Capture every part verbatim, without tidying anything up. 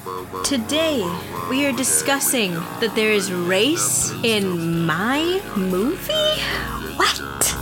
Today, we are discussing that there is race in my movie? What?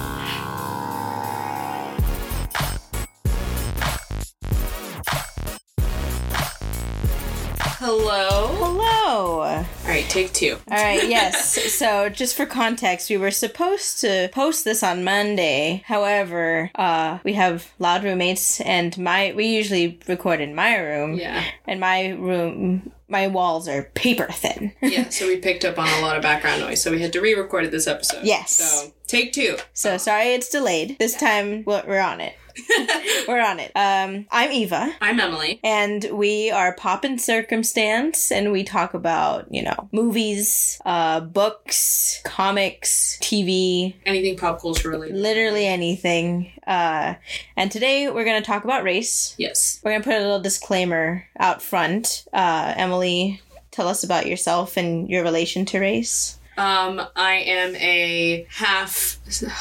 Hello? Hello. All right, take two. All right, yes. So, just for context, we were supposed to post this on Monday. However, uh, we have loud roommates, and my we usually record in my room. Yeah. And my room, my walls are paper thin. Yeah, so we picked up on a lot of background noise, so we had to re-record this episode. Yes. So, take two. So, sorry it's delayed. This time, we're we're on it. We're on it. Um, I'm Eva. I'm Emily. And we are Pop and Circumstance, and we talk about, you know, movies, uh, books, comics, T V. Anything pop culture related. Literally anything. Uh, and today we're going to talk about race. Yes. We're going to put a little disclaimer out front. Uh, Emily, tell us about yourself and your relation to race. Um, I am a half,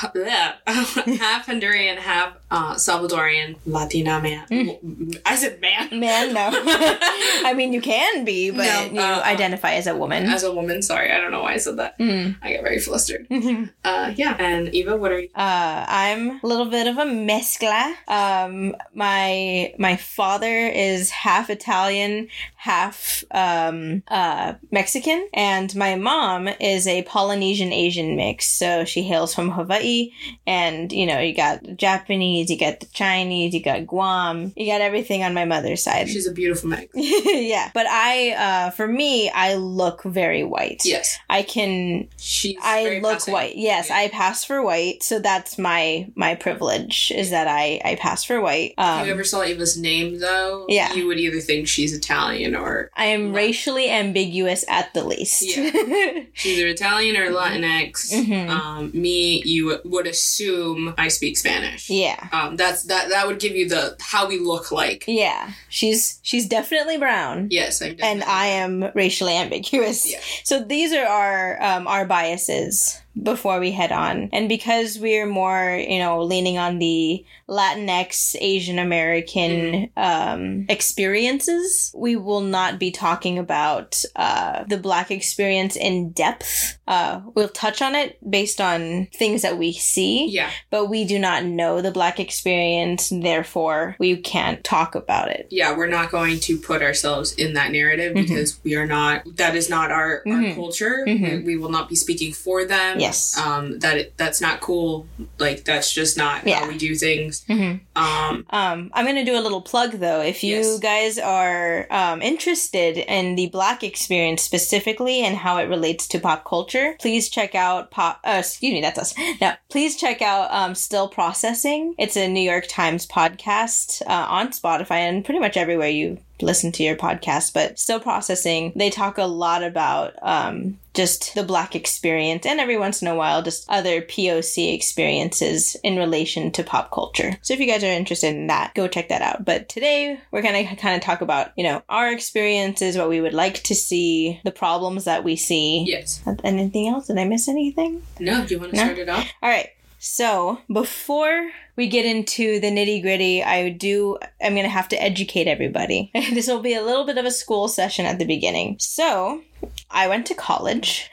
half Honduran, half uh, Salvadorian Latina man. Mm. I said man. Man, no. I mean, you can be, but no, you uh, identify as a woman. As a woman, sorry. I don't know why I said that. Mm. I get very flustered. uh, yeah. And Eva, what are you? Uh, I'm a little bit of a mezcla. Um, my, my father is half Italian, half um, uh, Mexican, and my mom is a Polynesian Asian mix. So she hails from Hawaii, and you know, you got the Japanese, you got the Chinese, you got Guam, you got everything on my mother's side. She's a beautiful mix. Yeah, but I, uh, for me, I look very white. Yes, I can. She's I very look passing. white. Yes, yeah. I pass for white. So that's my my privilege is that I I pass for white. Um, if you ever saw Eva's name, though, yeah. you would either think she's Italian or I am racially ambiguous at the least. Yeah. She's either Italian or Latinx. Mm-hmm. Um, me, you would assume I speak Spanish. Yeah. Um, that's that. That would give you the how we look like. Yeah. She's she's definitely brown. Yes, I'm definitely and I am racially ambiguous. Yeah. So these are our um, our biases before we head on. And because we're more, you know, leaning on the Latinx, Asian American mm. um, experiences, we will not be talking about uh, the Black experience in depth. Uh, we'll touch on it based on things that we see. Yeah. But we do not know the Black experience, therefore we can't talk about it. Yeah, we're not going to put ourselves in that narrative mm-hmm. because we are not, that is not our, mm-hmm. our culture. Mm-hmm. We, we will not be speaking for them. Yes. Um, that it, that's not cool. Like, that's just not yeah. how we do things. Mm-hmm. Um, um, I'm going to do a little plug, though. If you yes. guys are um, interested in the Black experience specifically and how it relates to pop culture, please check out pop. Uh, excuse me, that's us. No, please check out um, Still Processing. It's a New York Times podcast uh, on Spotify and pretty much everywhere you listen to your podcast, but Still Processing, they talk a lot about um, just the Black experience and every once in a while just other P O C experiences in relation to pop culture. So if you guys are interested in that, go check that out. But today we're going to kind of talk about, you know, our experiences, what we would like to see, the problems that we see. Yes. Anything else? Did I miss anything? No, do you want to no? start it off? All right. So before we get into the nitty gritty, I do, I'm going to have to educate everybody. This will be a little bit of a school session at the beginning. So I went to college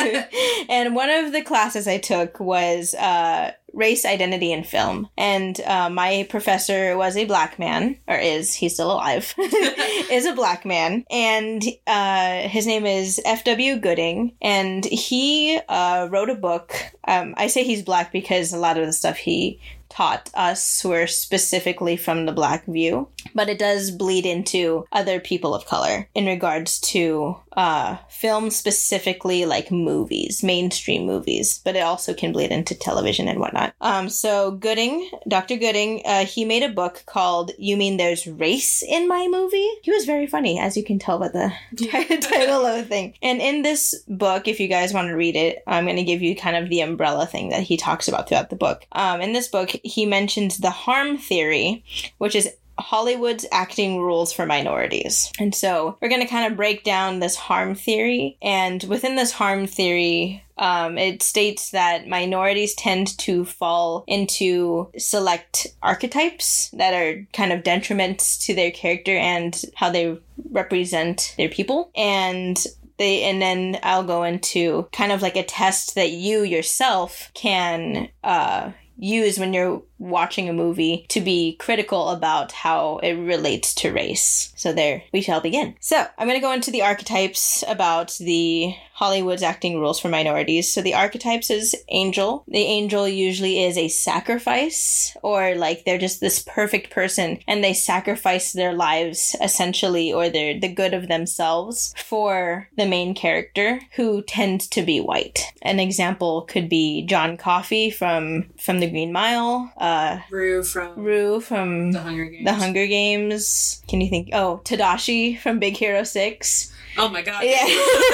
and one of the classes I took was uh, race, identity, and film. And uh, my professor was a Black man, or is, he's still alive, is a Black man. And uh, his name is F W Gooding. And he uh, wrote a book. Um, I say he's Black because a lot of the stuff he taught us were specifically from the Black view, but it does bleed into other people of color in regards to uh, film, specifically like movies, mainstream movies, but it also can bleed into television and whatnot. Um, so Gooding, Doctor Gooding, uh, he made a book called You Mean There's Race in My Movie? He was very funny, as you can tell by the t- title of the thing. And in this book, if you guys want to read it, I'm going to give you kind of the umbrella thing that he talks about throughout the book. Um, in this book, he mentions the harm theory, which is Hollywood's acting rules for minorities. And so we're going to kind of break down this harm theory. And within this harm theory, um, it states that minorities tend to fall into select archetypes that are kind of detriments to their character and how they represent their people. And They, and then I'll go into kind of like a test that you yourself can uh, use when you're watching a movie to be critical about how it relates to race. So there, we shall begin. So I'm going to go into the archetypes about the Hollywood's acting rules for minorities. So the archetypes is angel. The angel usually is a sacrifice, or like they're just this perfect person and they sacrifice their lives essentially, or their the good of themselves for the main character, who tends to be white. An example could be John Coffey from from The Green Mile. Uh, Uh, Rue from Rue from The Hunger Games. The Hunger Games. Can you think? Oh, Tadashi from Big Hero six. Oh my god. Yeah.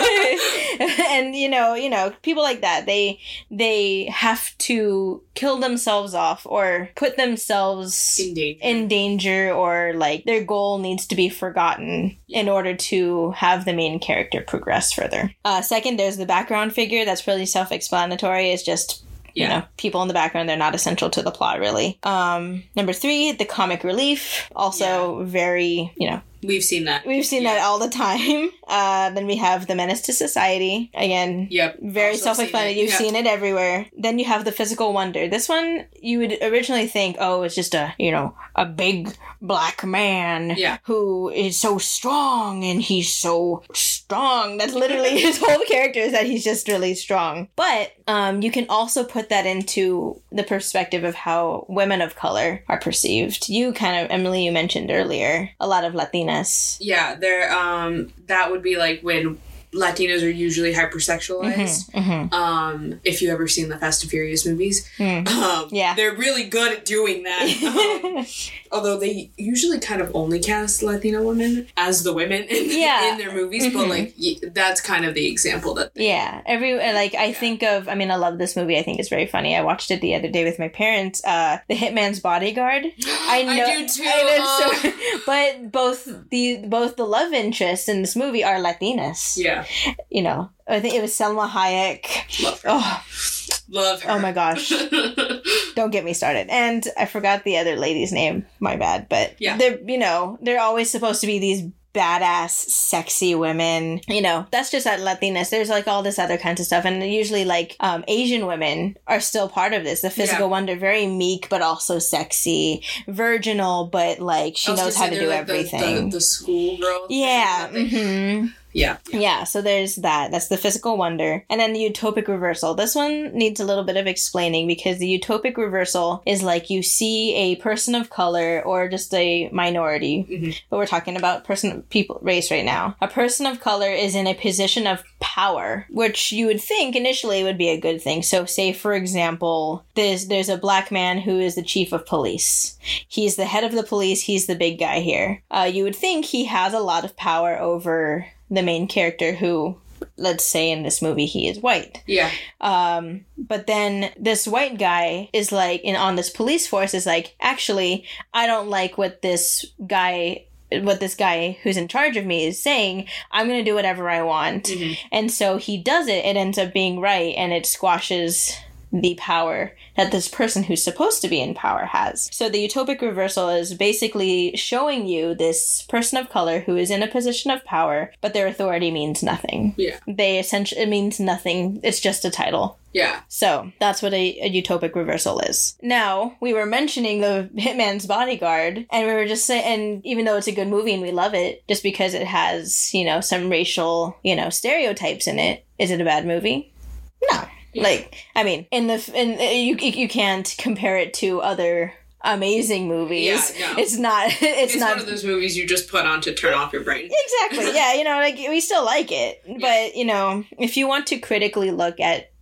And you know, you know, people like that, they they have to kill themselves off or put themselves In danger. in danger, or like their goal needs to be forgotten in order to have the main character progress further. Uh, second, there's the background figure. That's really self-explanatory. It's just You Yeah. know, people in the background, they're not essential to the plot, really. Um, number three, the comic relief. Also very, you know, We've seen that. we've seen Yeah. that all the time. Uh, then we have the menace to society. Again, Yep. very Also self-explanatory. seen it. You've Yeah. seen it everywhere. Then you have the physical wonder. This one, you would originally think, oh, it's just a, you know, a big black man Yeah. who is so strong, and he's so strong. That's literally his whole character, is that he's just really strong. But um, you can also put that into the perspective of how women of color are perceived. You kind of, Emily, you mentioned earlier, a lot of Latinas. Yeah, there. Um, that would be like when Latinos are usually hypersexualized. Mm-hmm. Um, if you ever seen the Fast and Furious movies, Mm. um, Yeah. they're really good at doing that. Um, although they usually kind of only cast Latino women as the women in, Yeah. in their movies, but Mhm. like y- that's kind of the example that. They, Yeah, every like I think of. I mean, I love this movie. I think it's very funny. I watched it the other day with my parents. Uh, The Hitman's Bodyguard. I know. I do too. I know, uh, so- but both the both the love interests in this movie are Latinas. yeah, You know, I think it was Selma Hayek. love her. Oh, Love her. oh my gosh! Don't get me started. And I forgot the other lady's name. My bad. But Yeah. they're you know they're always supposed to be these badass, sexy women. You know, that's just at Latinas. There's like all this other kinds of stuff. And usually like um, Asian women are still part of this. The physical Yeah. wonder, very meek, but also sexy. Virginal, but like she I was knows gonna how to say do they're like the- everything. The, the schoolgirl. thing yeah. that they- hmm Yeah. Yeah, so there's that. That's the physical wonder. And then the utopic reversal. This one needs a little bit of explaining, because the utopic reversal is like you see a person of color or just a minority, Mhm. but we're talking about person, people, race right now. A person of color is in a position of power, which you would think initially would be a good thing. So say, for example, there's, there's a black man who is the chief of police. He's the head of the police. He's the big guy here. Uh, you would think he has a lot of power over the main character, who, let's say in this movie, he is white. Yeah. Um, but then this white guy is like, in on this police force is like, actually, I don't like what this guy, what this guy who's in charge of me is saying. I'm going to do whatever I want. Mhm. And so he does it. It ends up being right, and it squashes the power that this person who's supposed to be in power has. So the utopic reversal is basically showing you this person of color who is in a position of power, but their authority means nothing. Yeah. They essentially, it means nothing. It's just a title. Yeah. So that's what a, a utopic reversal is. Now, we were mentioning the Hitman's Bodyguard, and we were just saying, and even though it's a good movie and we love it, just because it has, you know, some racial, you know, stereotypes in it, is it a bad movie? No. Yeah. Like, I mean, in the, in, you, you can't compare it to other amazing movies. Yeah, no. It's not, it's, It's not. one of those movies you just put on to turn off your brain. Exactly. Yeah, you know, like we still like it, but you know, if you want to critically look at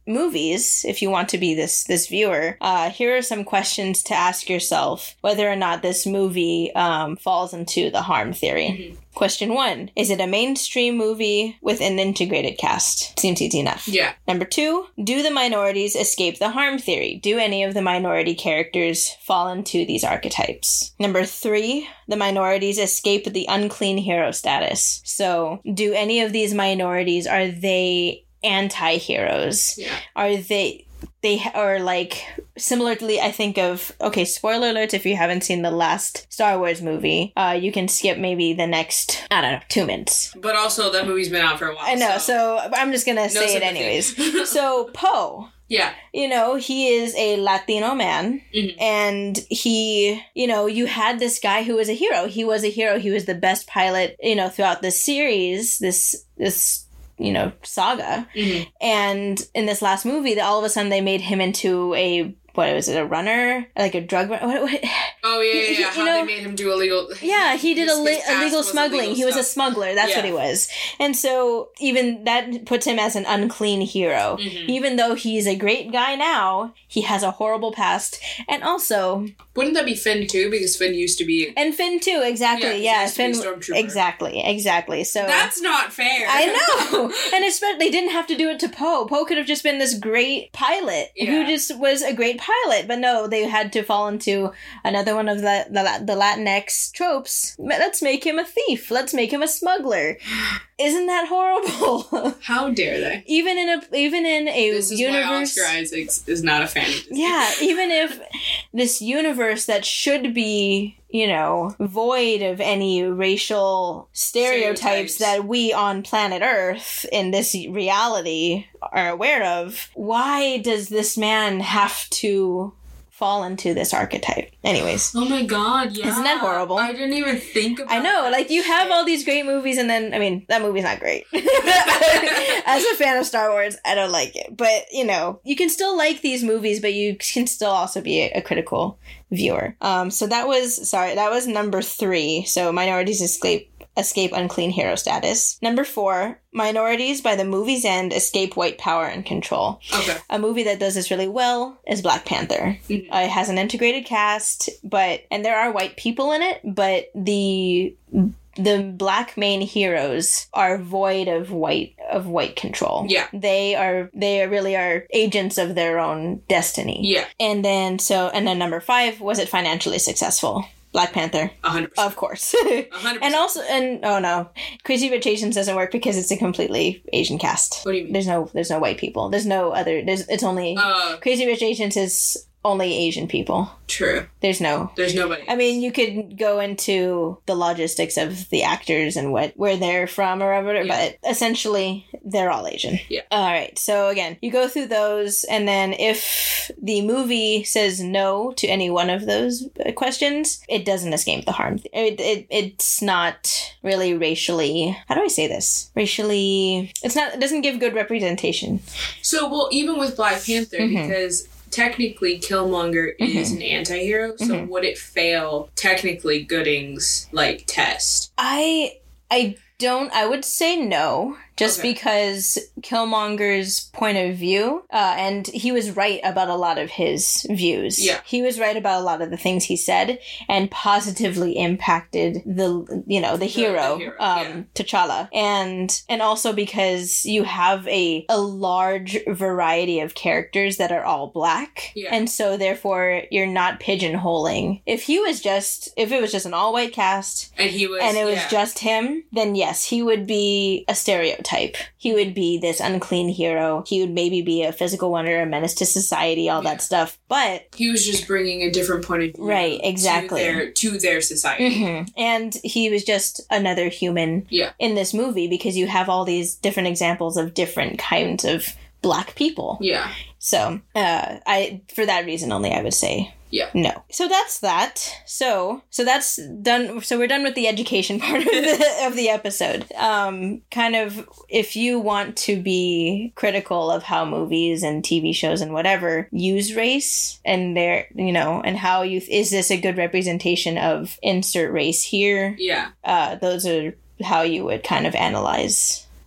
movies, if you want to be this this viewer, uh, here are some questions to ask yourself whether or not this movie um, falls into the harm theory. Mm-hmm. Question one, is it a mainstream movie with an integrated cast? Seems easy enough. Yeah. Number two, do the minorities escape the harm theory? Do any of the minority characters fall into these archetypes? Number three, the minorities escape the unclean hero status. So, do any of these minorities, are they anti-heroes? Yeah. Are they... They are like, similarly, I think of, okay, spoiler alerts if you haven't seen the last Star Wars movie. Uh, you can skip maybe the next, I don't know, two minutes. But also, that movie's been out for a while. I know, so, so I'm just gonna no say sympathy. it anyways. So, Poe. Yeah. You know, he is a Latino man, mm-hmm. and he, you know, you had this guy who was a hero. He was a hero. He was the best pilot, you know, throughout this series, this, this, you know, saga. Mm-hmm. And in this last movie, that all of a sudden they made him into a, what was it, a runner? Like a drug runner? What, what? Oh, yeah, yeah, yeah. He, How know, they made him do illegal... Yeah, he did his, a li- his past illegal was smuggling. illegal he was a stuff. smuggler. That's Yeah. what he was. And so even that puts him as an unclean hero. Mm-hmm. Even though he's a great guy now, he has a horrible past. And also... Wouldn't that be Finn, too? Because Finn used to be... And Finn, too. Exactly. Yeah, Yeah, he Finn... used to be a stormtrooper. Exactly. Exactly. So... That's not fair. I know! And especially, they didn't have to do it to Poe. Poe could have just been this great pilot Yeah. who just was a great pilot. But no, they had to fall into another one of the, the, the Latinx tropes. Let's make him a thief. Let's make him a smuggler. Isn't that horrible? How dare they? Even in a even in a This is universe, why Oscar Isaac is not a fan of Disney. yeah, even if this universe that should be, you know, void of any racial stereotypes, Stereotypes. that we on planet Earth in this reality are aware of, why does this man have to fall into this archetype? Anyways. Oh my god, yeah. Isn't that horrible? I didn't even think about I know, that like, you have shit. all these great movies, and then, I mean, that movie's not great. As a fan of Star Wars, I don't like it. But, you know, you can still like these movies, but you can still also be a, a critical viewer. Um, so that was, sorry, that was number three. So minorities escape escape unclean hero status. Number four, minorities by the movie's end escape white power and control. Okay. A movie that does this really well is Black Panther. Mhm. Uh, it has an integrated cast, but and there are white people in it, but the the black main heroes are void of white of white control. Yeah. They are they really are agents of their own destiny. Yeah. And then so and then number five, was it financially successful? Black Panther. A hundred percent. Of course. A hundred percent. And also, and oh no, Crazy Rich Asians doesn't work because it's a completely Asian cast. What do you mean? There's no, there's no white people. There's no other. There's, it's only Uh, Crazy Rich Asians is only Asian people. true. There's no. There's nobody. I mean, you could go into the logistics of the actors and what where they're from or whatever, Yeah. but essentially they're all Asian. Yeah. All right. So again, you go through those, and then if the movie says no to any one of those uh, questions, it doesn't escape the harm. It, it it's not really racially. How do I say this? Racially, it's not. It doesn't give good representation. So, well, even with Black Panther, Mhm. because technically Killmonger is an anti-hero, so Mhm. would it fail technically Gooding's, like, test? I I don't. I would say no, just Okay. because Killmonger's point of view, uh, and he was right about a lot of his views. Yeah. He was right about a lot of the things he said, and positively impacted the you know the, hero, hero, um, yeah. T'Challa, and and also because you have a a large variety of characters that are all black, Yeah. and so therefore you're not pigeonholing. If he was just if it was just an all white cast. And he was, And it was yeah. just him, then yes, he would be a stereotype. He would be this unclean hero. He would maybe be a physical wonder, a menace to society, all Yeah. that stuff. But, He was just bringing a different point of view. Right, exactly. To their, to their society. mhm. and he was just another human Yeah. in this movie, because you have all these different examples of different kinds of black people. Yeah. So, uh, I for that reason only, I would say Yeah. no. So that's that. So so that's done. So we're done with the education part of the, of the episode. Um, kind of, if you want to be critical of how movies and T V shows and whatever use race and their, you know, and how you is this a good representation of insert race here? Yeah. Uh, those are how you would kind of analyze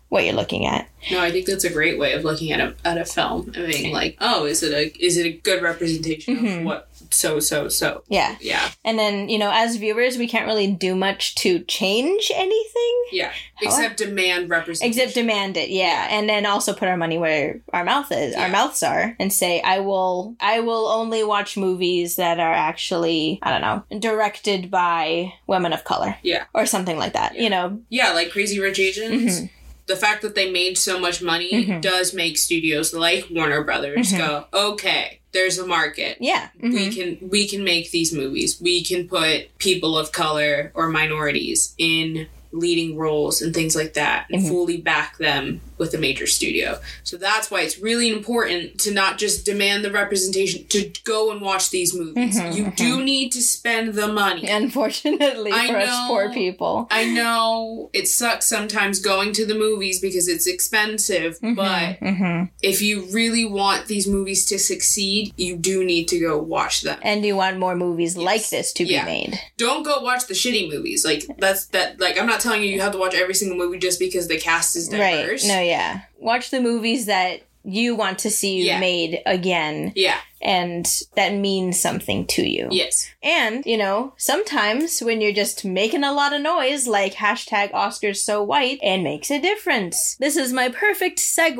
what you're looking at. No, I think that's a great way of looking at a at a film and being like, oh, is it a is it a good representation Mm-hmm. of what so so so Yeah. yeah And then, you know, as viewers, we can't really do much to change anything. yeah except demand representation. Except demand it, yeah. And then also put our money where our mouth is, Yeah. our mouths are, and say, I will I will only watch movies that are actually, I don't know, directed by women of color. Yeah. Or something like that. Yeah. You know, Yeah, like Crazy Rich Asians. Mhm. The fact that they made so much money Mhm. does make studios like Warner Brothers Mhm. go, okay, there's a market. yeah. Mhm. We can we can make these movies. We can put people of color or minorities in leading roles and things like that and Mhm. fully back them with a major studio. So that's why it's really important to not just demand the representation, to go and watch these movies. Mhm, you mhm. do need to spend the money. Unfortunately I for us know. poor people. I know it sucks sometimes going to the movies because it's expensive, but hmm if you really want these movies to succeed, you do need to go watch them. And you want more movies like this to Yeah. be made. Don't go watch the shitty movies. Like that's that like I'm not telling you you have to watch every single movie just because the cast is diverse. Right. No, yeah. Watch the movies that you want to see Yeah. made again Yeah. and that means something to you. Yes. And, you know, sometimes when you're just making a lot of noise, like hashtag Oscars so white, it makes a difference. This is my perfect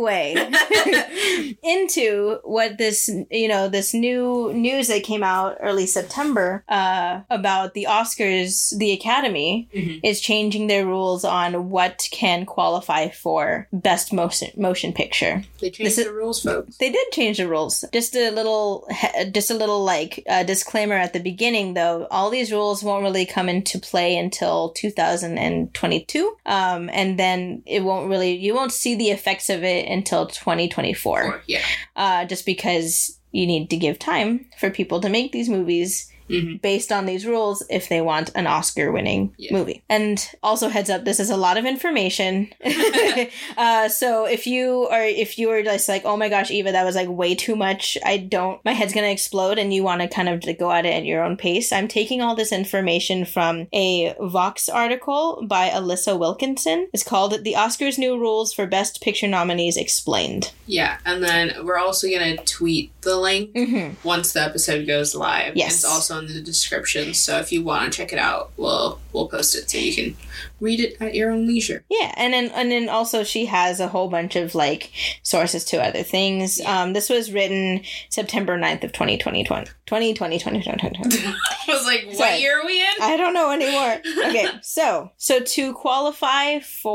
segue into what this, you know, this new news that came out early September uh, about the Oscars, the Academy Mhm. is changing their rules on what can qualify for Best Motion, motion Picture. They changed This is- the rules, folks. They did change the rules. Just a little, just a little like uh, disclaimer at the beginning, though. All these rules won't really come into play until two thousand twenty-two, um, and then it won't really, you won't see the effects of it until twenty twenty-four. Or, yeah. Uh, just because you need to give time for people to make these movies. hmm Based on these rules, if they want an Oscar-winning Yeah. movie. And also, heads up, this is a lot of information. uh, so if you are, if you are just like, oh my gosh, Eva, that was like way too much. I don't, my head's gonna explode, and you want to kind of go at it at your own pace. I'm taking all this information from a Vox article by Alyssa Wilkinson. It's called "The Oscars' New Rules for Best Picture Nominees Explained." Yeah. And then we're also gonna tweet the link Mm-hmm. once the episode goes live. Yes. It's also in the description. So if you want to check it out, we'll we'll post it so you can read it at your own leisure. Yeah, and then and then also she has a whole bunch of like sources to other things. Um, this was written September ninth of twenty twenty, twenty twenty, twenty twenty, twenty twenty. I was like, what Sorry. year are we in? I don't know anymore. Okay, so so to qualify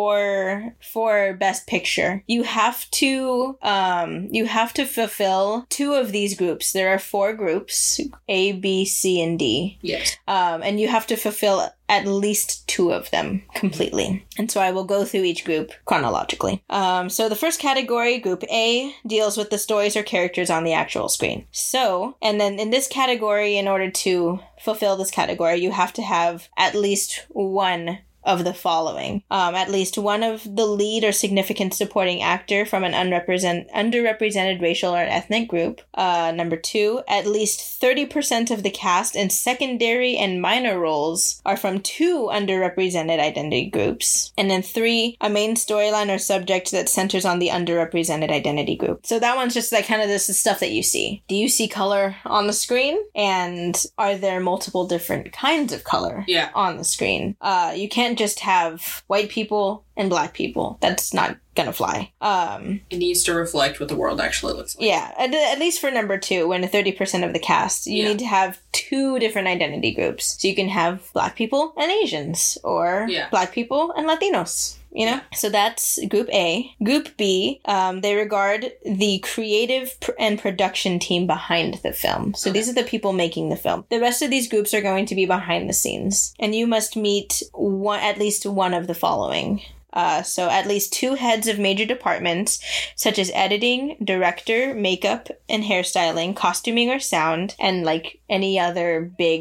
for for Best Picture, you have to um you have to fulfill two of these groups. There are four groups: A, B, C, and D. Yes. Um, and you have to fulfill at least two of them completely. And so I will go through each group chronologically. Um, so the first category, Group A, deals with the stories or characters on the actual screen. So, and then in this category, in order to fulfill this category, you have to have at least one of the following. Um, at least one of the lead or significant supporting actor from an unrepresent- underrepresented racial or ethnic group. Uh, number two, at least thirty percent of the cast in secondary and minor roles are from two underrepresented identity groups. And then three, a main storyline or subject that centers on the underrepresented identity group. So that one's just like kind of this is stuff that you see. Do you see color on the screen? And are there multiple different kinds of color Yeah. on the screen? Uh, you can't just have white people and black people. That's not gonna fly. Um, It needs to reflect what the world actually looks like. yeah, at, at least for number two, when thirty percent of the cast, you Yeah. need to have two different identity groups. So you can have black people and Asians, or Yeah. black people and Latinos. You know? So that's Group A. Group B, um, they regard the creative pr- and production team behind the film. So Okay. these are the people making the film. The rest of these groups are going to be behind the scenes. And you must meet one, at least one of the following. Uh, so at least two heads of major departments, such as editing, director, makeup, and hairstyling, costuming or sound, and like any other big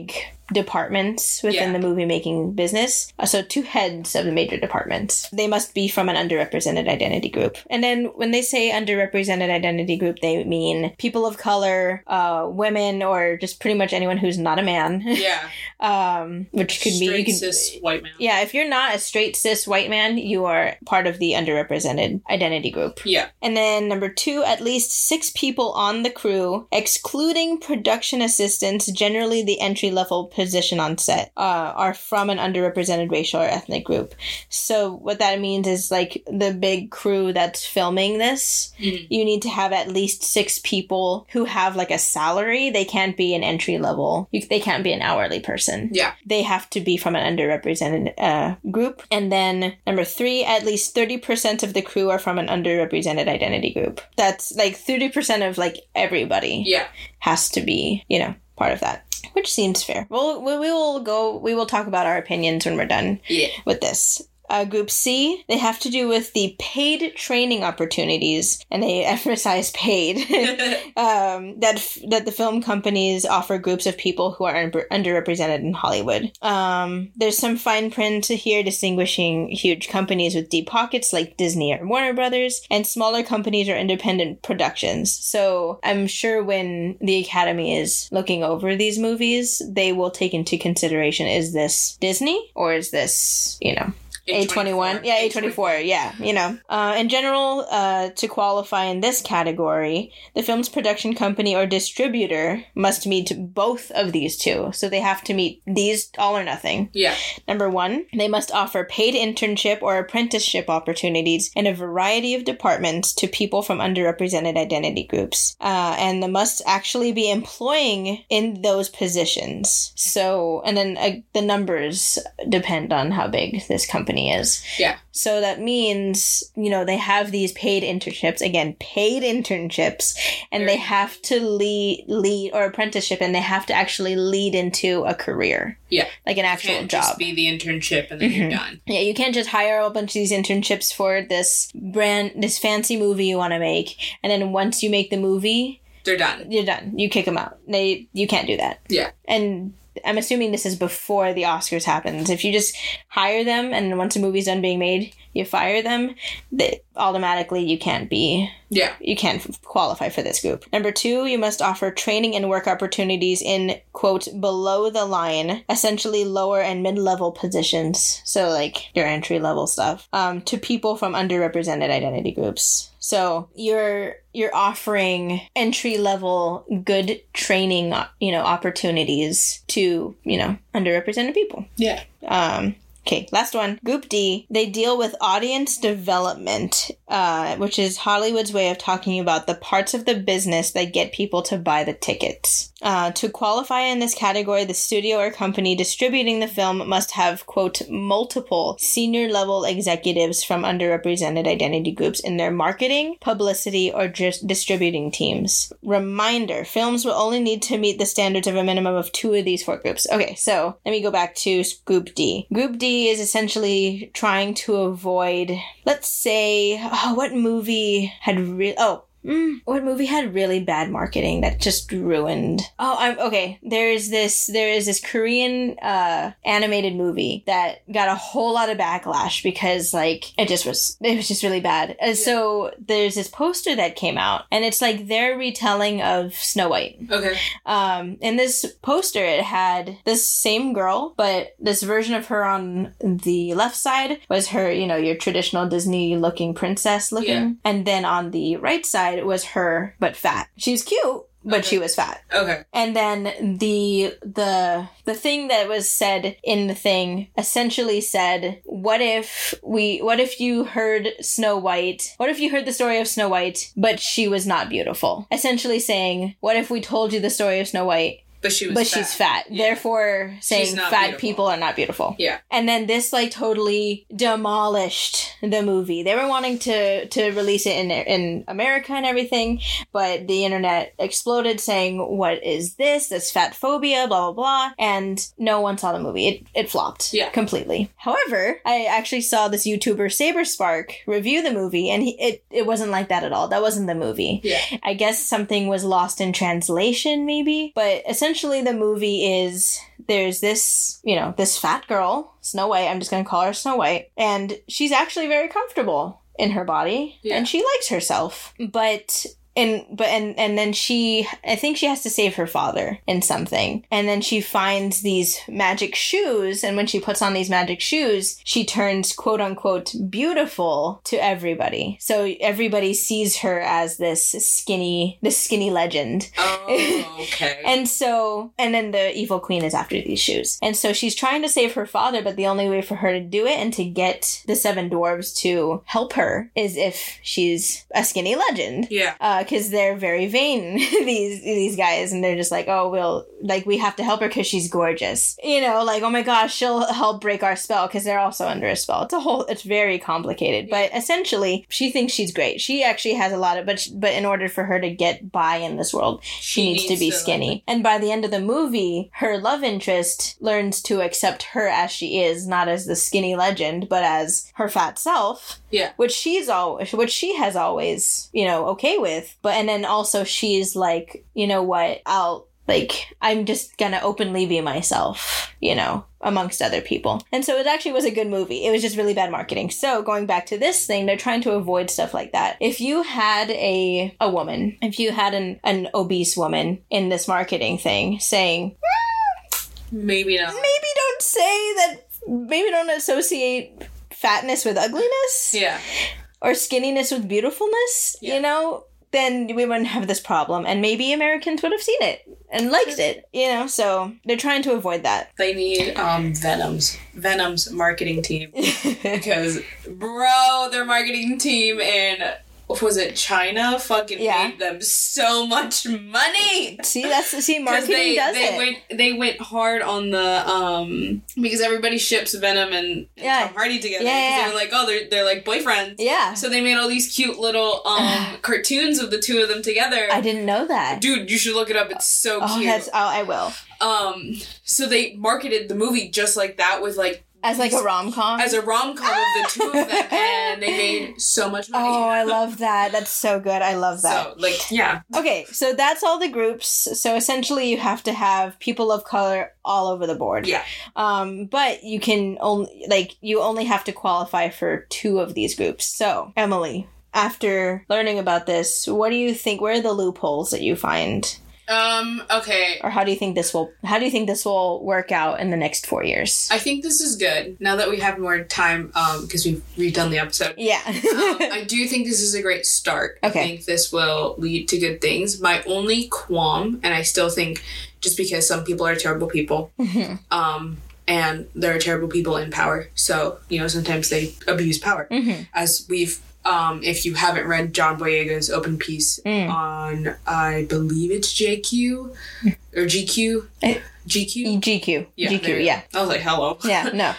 departments within Yeah. the movie making business. Uh, so two heads of the major departments. They must be from an underrepresented identity group. And then when they say underrepresented identity group, they mean people of color, uh, women, or just pretty much anyone who's not a man. Yeah. um, which could Straight be you could, cis white man. yeah, if you're not a straight cis white man, you are part of the underrepresented identity group. Yeah. And then number two, at least six people on the crew, excluding production assistants, generally the entry level position on set, uh, are from an underrepresented racial or ethnic group. So what that means is like the big crew that's filming this, Mhm. you need to have at least six people who have like a salary. They can't be an entry level. You, they can't be an hourly person. Yeah. They have to be from an underrepresented uh, group. And then number three, at least thirty percent of the crew are from an underrepresented identity group. That's like thirty percent of like everybody Yeah. has to be, you know, part of that. Which seems fair. We'll, we we will go, we will talk about our opinions when we're done Yeah. with this. Uh, group C, they have to do with the paid training opportunities, and they emphasize paid, um, that f- that the film companies offer groups of people who are un- underrepresented in Hollywood. Um, there's some fine print here distinguishing huge companies with deep pockets like Disney or Warner Brothers, and smaller companies or independent productions. So I'm sure when the Academy is looking over these movies, they will take into consideration, is this Disney or is this, you know, A twenty-one? Yeah, A twenty-four, yeah, you know. Uh, in general, uh, to qualify in this category, the film's production company or distributor must meet both of these two. So they have to meet these all or nothing. Yeah. Number one, they must offer paid internship or apprenticeship opportunities in a variety of departments to people from underrepresented identity groups. Uh, and they must actually be employing in those positions. So, and then uh, the numbers depend on how big this company is. Yeah. So that means, you know, they have these paid internships, again, paid internships, and Very they have to lead, lead, or apprenticeship, and they have to actually lead into a career. Yeah. Like an actual Can't job. just be the internship and then Mhm. you're done. Yeah, you can't just hire a bunch of these internships for this brand, this fancy movie you want to make, and then once you make the movie, They're done. you're done. You kick them out. They, you can't do that. Yeah. And I'm assuming this is before the Oscars happens. If you just hire them and once a movie's done being made, you fire them, they, automatically you can't be, Yeah. you can't qualify for this group. Number two, you must offer training and work opportunities in, quote, below the line, essentially lower and mid-level positions. So like your entry-level stuff, um, to people from underrepresented identity groups. So you're you're offering entry level good training, you know, opportunities to, you know, underrepresented people. Yeah. Um, okay, last one. Group D, they deal with audience development, uh, which is Hollywood's way of talking about the parts of the business that get people to buy the tickets. Uh, to qualify in this category, the studio or company distributing the film must have, quote, multiple senior level executives from underrepresented identity groups in their marketing, publicity, or just distributing teams. Reminder, films will only need to meet the standards of a minimum of two of these four groups. Okay, so let me go back to Group D. Group D is essentially trying to avoid, let's say, oh, what movie had real, oh, Mm, what movie had really bad marketing that just ruined? Oh, I'm okay. There is this. There is this Korean uh, animated movie that got a whole lot of backlash because, like, it just was. It was just really bad. And so there's this poster that came out, and it's like their retelling of Snow White. Okay. Um, in this poster, it had this same girl, but this version of her on the left side was her, you know, your traditional Disney-looking princess looking, Yeah. and then on the right side was her, but fat. She was cute, but Okay. she was fat. Okay. And then the the the thing that was said in the thing essentially said, what if we what if you heard Snow White? What if you heard the story of Snow White, but she was not beautiful? Essentially saying, what if we told you the story of Snow White, But she was but fat. she's fat. Yeah. Therefore saying not fat beautiful. people are not beautiful. Yeah. And then this like totally demolished the movie. They were wanting to to release it in in America and everything, but the internet exploded saying, what is this? This fat phobia, blah blah blah. And no one saw the movie. It it flopped. Yeah. Completely. However, I actually saw this YouTuber Saberspark review the movie, and he, it, it wasn't like that at all. That wasn't the movie. Yeah. I guess something was lost in translation, maybe. But essentially essentially the movie is there's this, you know, this fat girl, Snow White. I'm just going to call her Snow White. And she's actually very comfortable in her body. Yeah. And she likes herself. But... And but and and then she, I think she has to save her father in something, and then she finds these magic shoes, and when she puts on these magic shoes, she turns quote unquote beautiful to everybody. So everybody sees her as this skinny, this skinny legend. Oh, okay. And so, and then the evil queen is after these shoes, and so she's trying to save her father, but the only way for her to do it and to get the seven dwarves to help her is if she's a skinny legend. Yeah. Uh, because they're very vain, these these guys, and they're just like, oh, we'll, like, we have to help her because she's gorgeous. You know, like, oh my gosh, she'll help break our spell, because they're also under a spell. It's a whole, it's very complicated. But essentially, she thinks she's great. She actually has a lot of, but, but in order for her to get by in this world, she, she needs, needs to be to skinny. Like... And by the end of the movie, her love interest learns to accept her as she is, not as the skinny legend, but as her fat self. Yeah. Which she's all, which she has always, you know, okay with. But, and then also she's like, you know what, I'll, like, I'm just gonna openly be myself, you know, amongst other people. And so it actually was a good movie. It was just really bad marketing. So going back to this thing, they're trying to avoid stuff like that. If you had a, a woman, if you had an, an obese woman in this marketing thing saying, mm, maybe not. Maybe don't say that, maybe don't associate fatness with ugliness. Yeah. Or skinniness with beautifulness, yeah. You know, then we wouldn't have this problem. And maybe Americans would have seen it and liked it, you know, so they're trying to avoid that. They need um Venom's Venom's marketing team. Because, bro, their marketing team in... was it China? Fucking yeah. made them so much money. See, that's see, marketing they, does they it. Went, they went hard on the um because everybody ships Venom and, and yeah. Tom Hardy together. Yeah, yeah. They're like, oh, they're they're like boyfriends. Yeah. So they made all these cute little um cartoons of the two of them together. I didn't know that, dude. You should look it up. It's so oh, cute. That's, oh, I will. Um. So they marketed the movie just like that, with like. As like a rom-com? As a rom-com of the two of them, and they made so much money. Oh, I love that. That's so good. I love that. So, like, yeah. Okay, so that's all the groups. So essentially you have to have people of color all over the board. Yeah. Um, but you can only, like, you only have to qualify for two of these groups. So, Emily, after learning about this, what do you think, where are the loopholes that you find? Um, okay. Or how do you think this will, how do you think this will work out in the next four years? I think this is good, now that we have more time, um, because we've redone the episode. Yeah. um, I do think this is a great start. Okay. I think this will lead to good things. My only qualm, and I still think, just because some people are terrible people, mm-hmm. um, and there are terrible people in power, so, you know, sometimes they abuse power. Mm-hmm. As we've Um, if you haven't read John Boyega's open piece mm. on, I believe it's J Q or G Q, G Q, G Q, yeah, G Q, yeah. I was like, hello, yeah, no.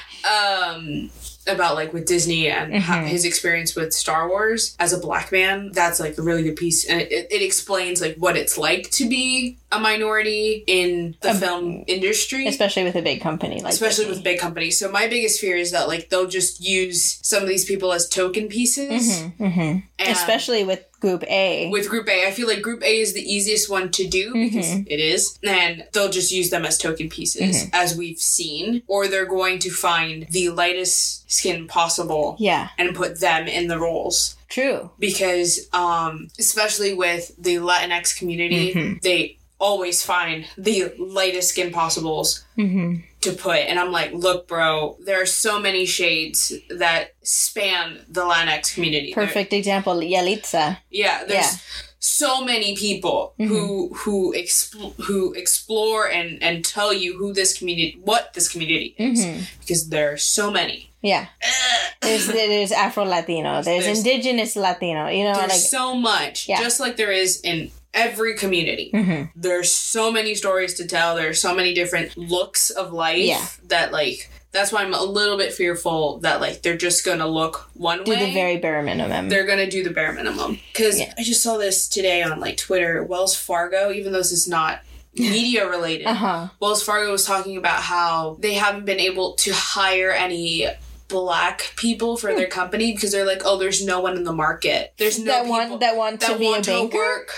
um, about like with Disney and mm-hmm. how his experience with Star Wars as a black man. That's like a really good piece, and it, it explains like what it's like to be a minority in the um, film industry, especially with a big company like especially Disney. with big companies. So my biggest fear is that like they'll just use some of these people as token pieces, mm-hmm, mm-hmm. especially with Group A. With Group A, I feel like Group A is the easiest one to do because mm-hmm. it is, and they'll just use them as token pieces, mm-hmm. as we've seen, or they're going to find the lightest skin possible, yeah, and put them in the roles. True, because um, especially with the Latinx community, mm-hmm. they always find the lightest skin possibles. Mm-hmm. To put, and I'm like, look, bro, there are so many shades that span the Latinx community. Perfect there, example, Yalitza. Yeah, there's yeah. so many people mm-hmm. who who expl- who explore and and tell you who this community, what this community is, mm-hmm. because there are so many. Yeah, there's there's Afro Latino, there's, there's Indigenous Latino. You know, there's like so much, yeah. just like there is in every community. Mm-hmm. There's so many stories to tell. There's so many different looks of life yeah. that like. That's why I'm a little bit fearful that, like, they're just going to look one do way. Do the very bare minimum. They're going to do the bare minimum. Because yeah. I just saw this today on, like, Twitter. Wells Fargo, even though this is not media related, uh-huh. Wells Fargo was talking about how they haven't been able to hire any black people for hmm. their company because they're like, oh, there's no one in the market. There's no that people want, that want that to be want a banker? To work.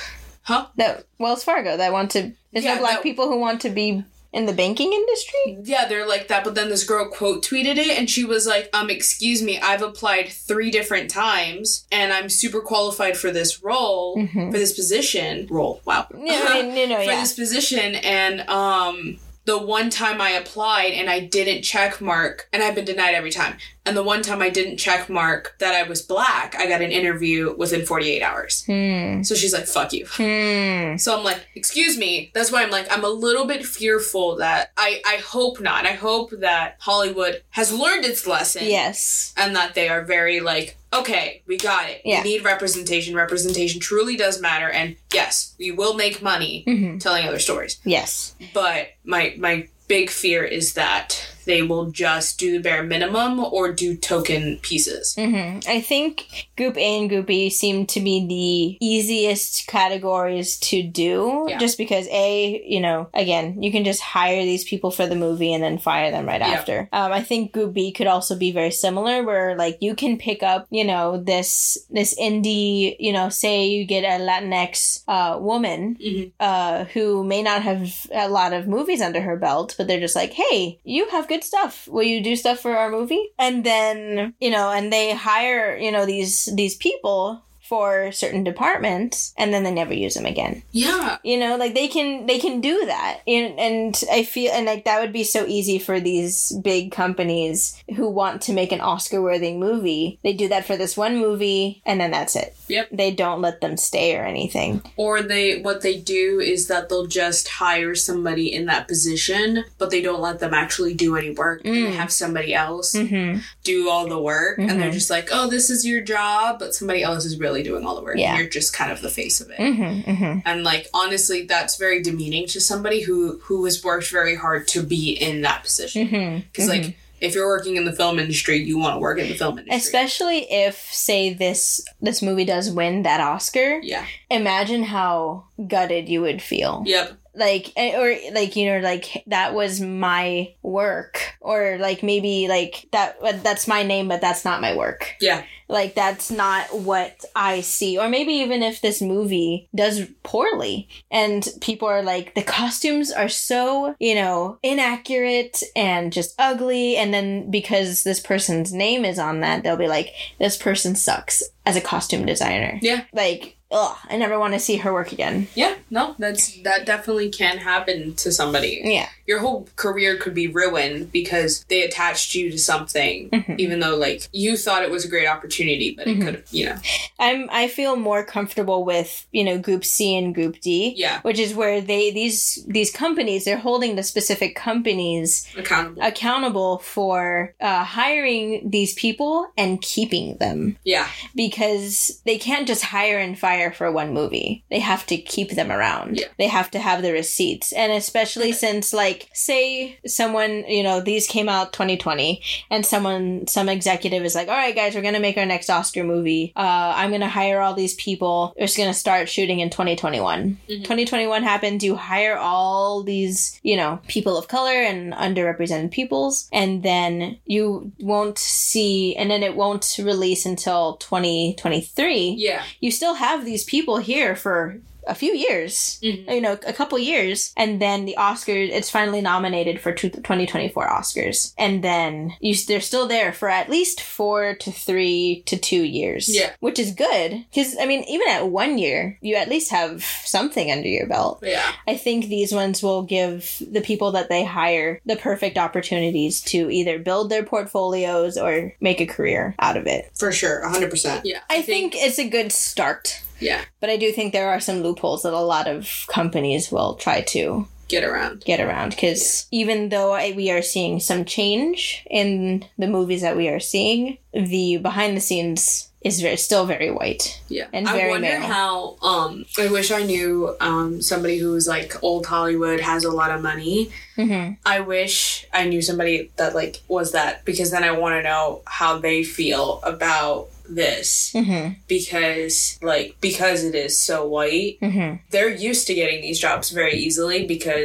Huh? That Wells Fargo that want to. There's Yeah, no black that- people who want to be in the banking industry? Yeah, they're like that, but then this girl quote tweeted it, and she was like, um, excuse me, I've applied three different times, and I'm super qualified for this role, Mhm. for this position. Role, wow. Yeah, I mean, you know, for yeah. this position, and, um... the one time I applied and I didn't check mark, and I've been denied every time, and the one time I didn't check mark that I was black, I got an interview within forty-eight hours. Hmm. So she's like, fuck you. Hmm. So I'm like, excuse me. That's why I'm like, I'm a little bit fearful that, I, I hope not. I hope that Hollywood has learned its lesson. Yes. And that they are very like, okay, we got it. Yeah. We need representation. Representation truly does matter. And yes, we will make money Mhm. telling other stories. Yes. But my my big fear is that they will just do the bare minimum or do token pieces. hmm I think Group A and Group B seem to be the easiest categories to do, Yeah. just because A, you know, again, you can just hire these people for the movie and then fire them right Yeah. after. Um, I think Group B could also be very similar, where like you can pick up, you know, this this indie, you know, say you get a Latinx uh, woman Mhm. uh, who may not have a lot of movies under her belt, but they're just like, hey, you have good stuff. Will you do stuff for our movie? And then, you know, and they hire, you know, these these people for certain departments, and then they never use them again. Yeah. You know, like they can they can do that, and, and I feel and like that would be so easy for these big companies who want to make an Oscar-worthy movie. They do that for this one movie, and then that's it. Yep. They don't let them stay or anything. Or they, what they do is that they'll just hire somebody in that position, but they don't let them actually do any work. And they Mm. have somebody else Mm-hmm. do all the work. And they're Mhm. just like, oh, this is your job, but somebody else is really doing all the work. Yeah. And you're just kind of the face of it. Mm-hmm. Mm-hmm. And like, honestly, that's very demeaning to somebody who, who has worked very hard to be in that position. Mm-hmm. Because like, if you're working in the film industry, you want to work in the film industry. Especially if, say, this this movie does win that Oscar. Yeah. Imagine how gutted you would feel. Yep. Like, eh, or like, you know, like that was my work, or like maybe like that that's my name, but that's not my work. Yeah. Like that's not what I see. Or maybe even if this movie does poorly and people are like, the costumes are so, you know, inaccurate and just ugly, and then because this person's name is on that, they'll be like, this person sucks as a costume designer. Yeah. Like, ugh, I never want to see her work again. Yeah, no, that's that definitely can happen to somebody. Yeah. Your whole career could be ruined because they attached you to something, Mhm. even though like you thought it was a great opportunity, but Mhm. it could have, you know. I'm I feel more comfortable with, you know, Group C and Group D. Yeah. Which is where they these these companies, they're holding the specific companies Accountable. accountable for uh, hiring these people and keeping them, yeah. because they can't just hire and fire for one movie. They have to keep them around. Yeah. They have to have the receipts. And especially since, like, say someone, you know, these came out twenty twenty, and someone, some executive is like, all right, guys, we're going to make our next Oscar movie. Uh, I'm going to hire all these people. We're just going to start shooting in twenty twenty-one. Mhm. twenty twenty-one happened. You hire all these, you know, people of color and underrepresented peoples, and then you won't see, and then it won't release until twenty twenty-three. Yeah. You still have these people here for a few years, Mhm. you know, a couple years, and then the Oscars, it's finally nominated for two- twenty twenty-four Oscars, and then you they're still there for at least four to three to two years. Yeah. Which is good, because, I mean, even at one year, you at least have something under your belt. Yeah. I think these ones will give the people that they hire the perfect opportunities to either build their portfolios or make a career out of it. For sure. one hundred percent. Yeah. I think it's a good start. Yeah. But I do think there are some loopholes that a lot of companies will try to Get around. get around. Because even though I, we are seeing some change in the movies that we are seeing, the behind the scenes is very, still very white. Yeah. And I very wonder male. how, um, I wish I knew, um, somebody who's like old Hollywood, has a lot of money. Mm-hmm. I wish I knew somebody that like was that, because then I want to know how they feel about this, Mm-hmm. because like because it is so white, Mm-hmm. they're used to getting these jobs very easily because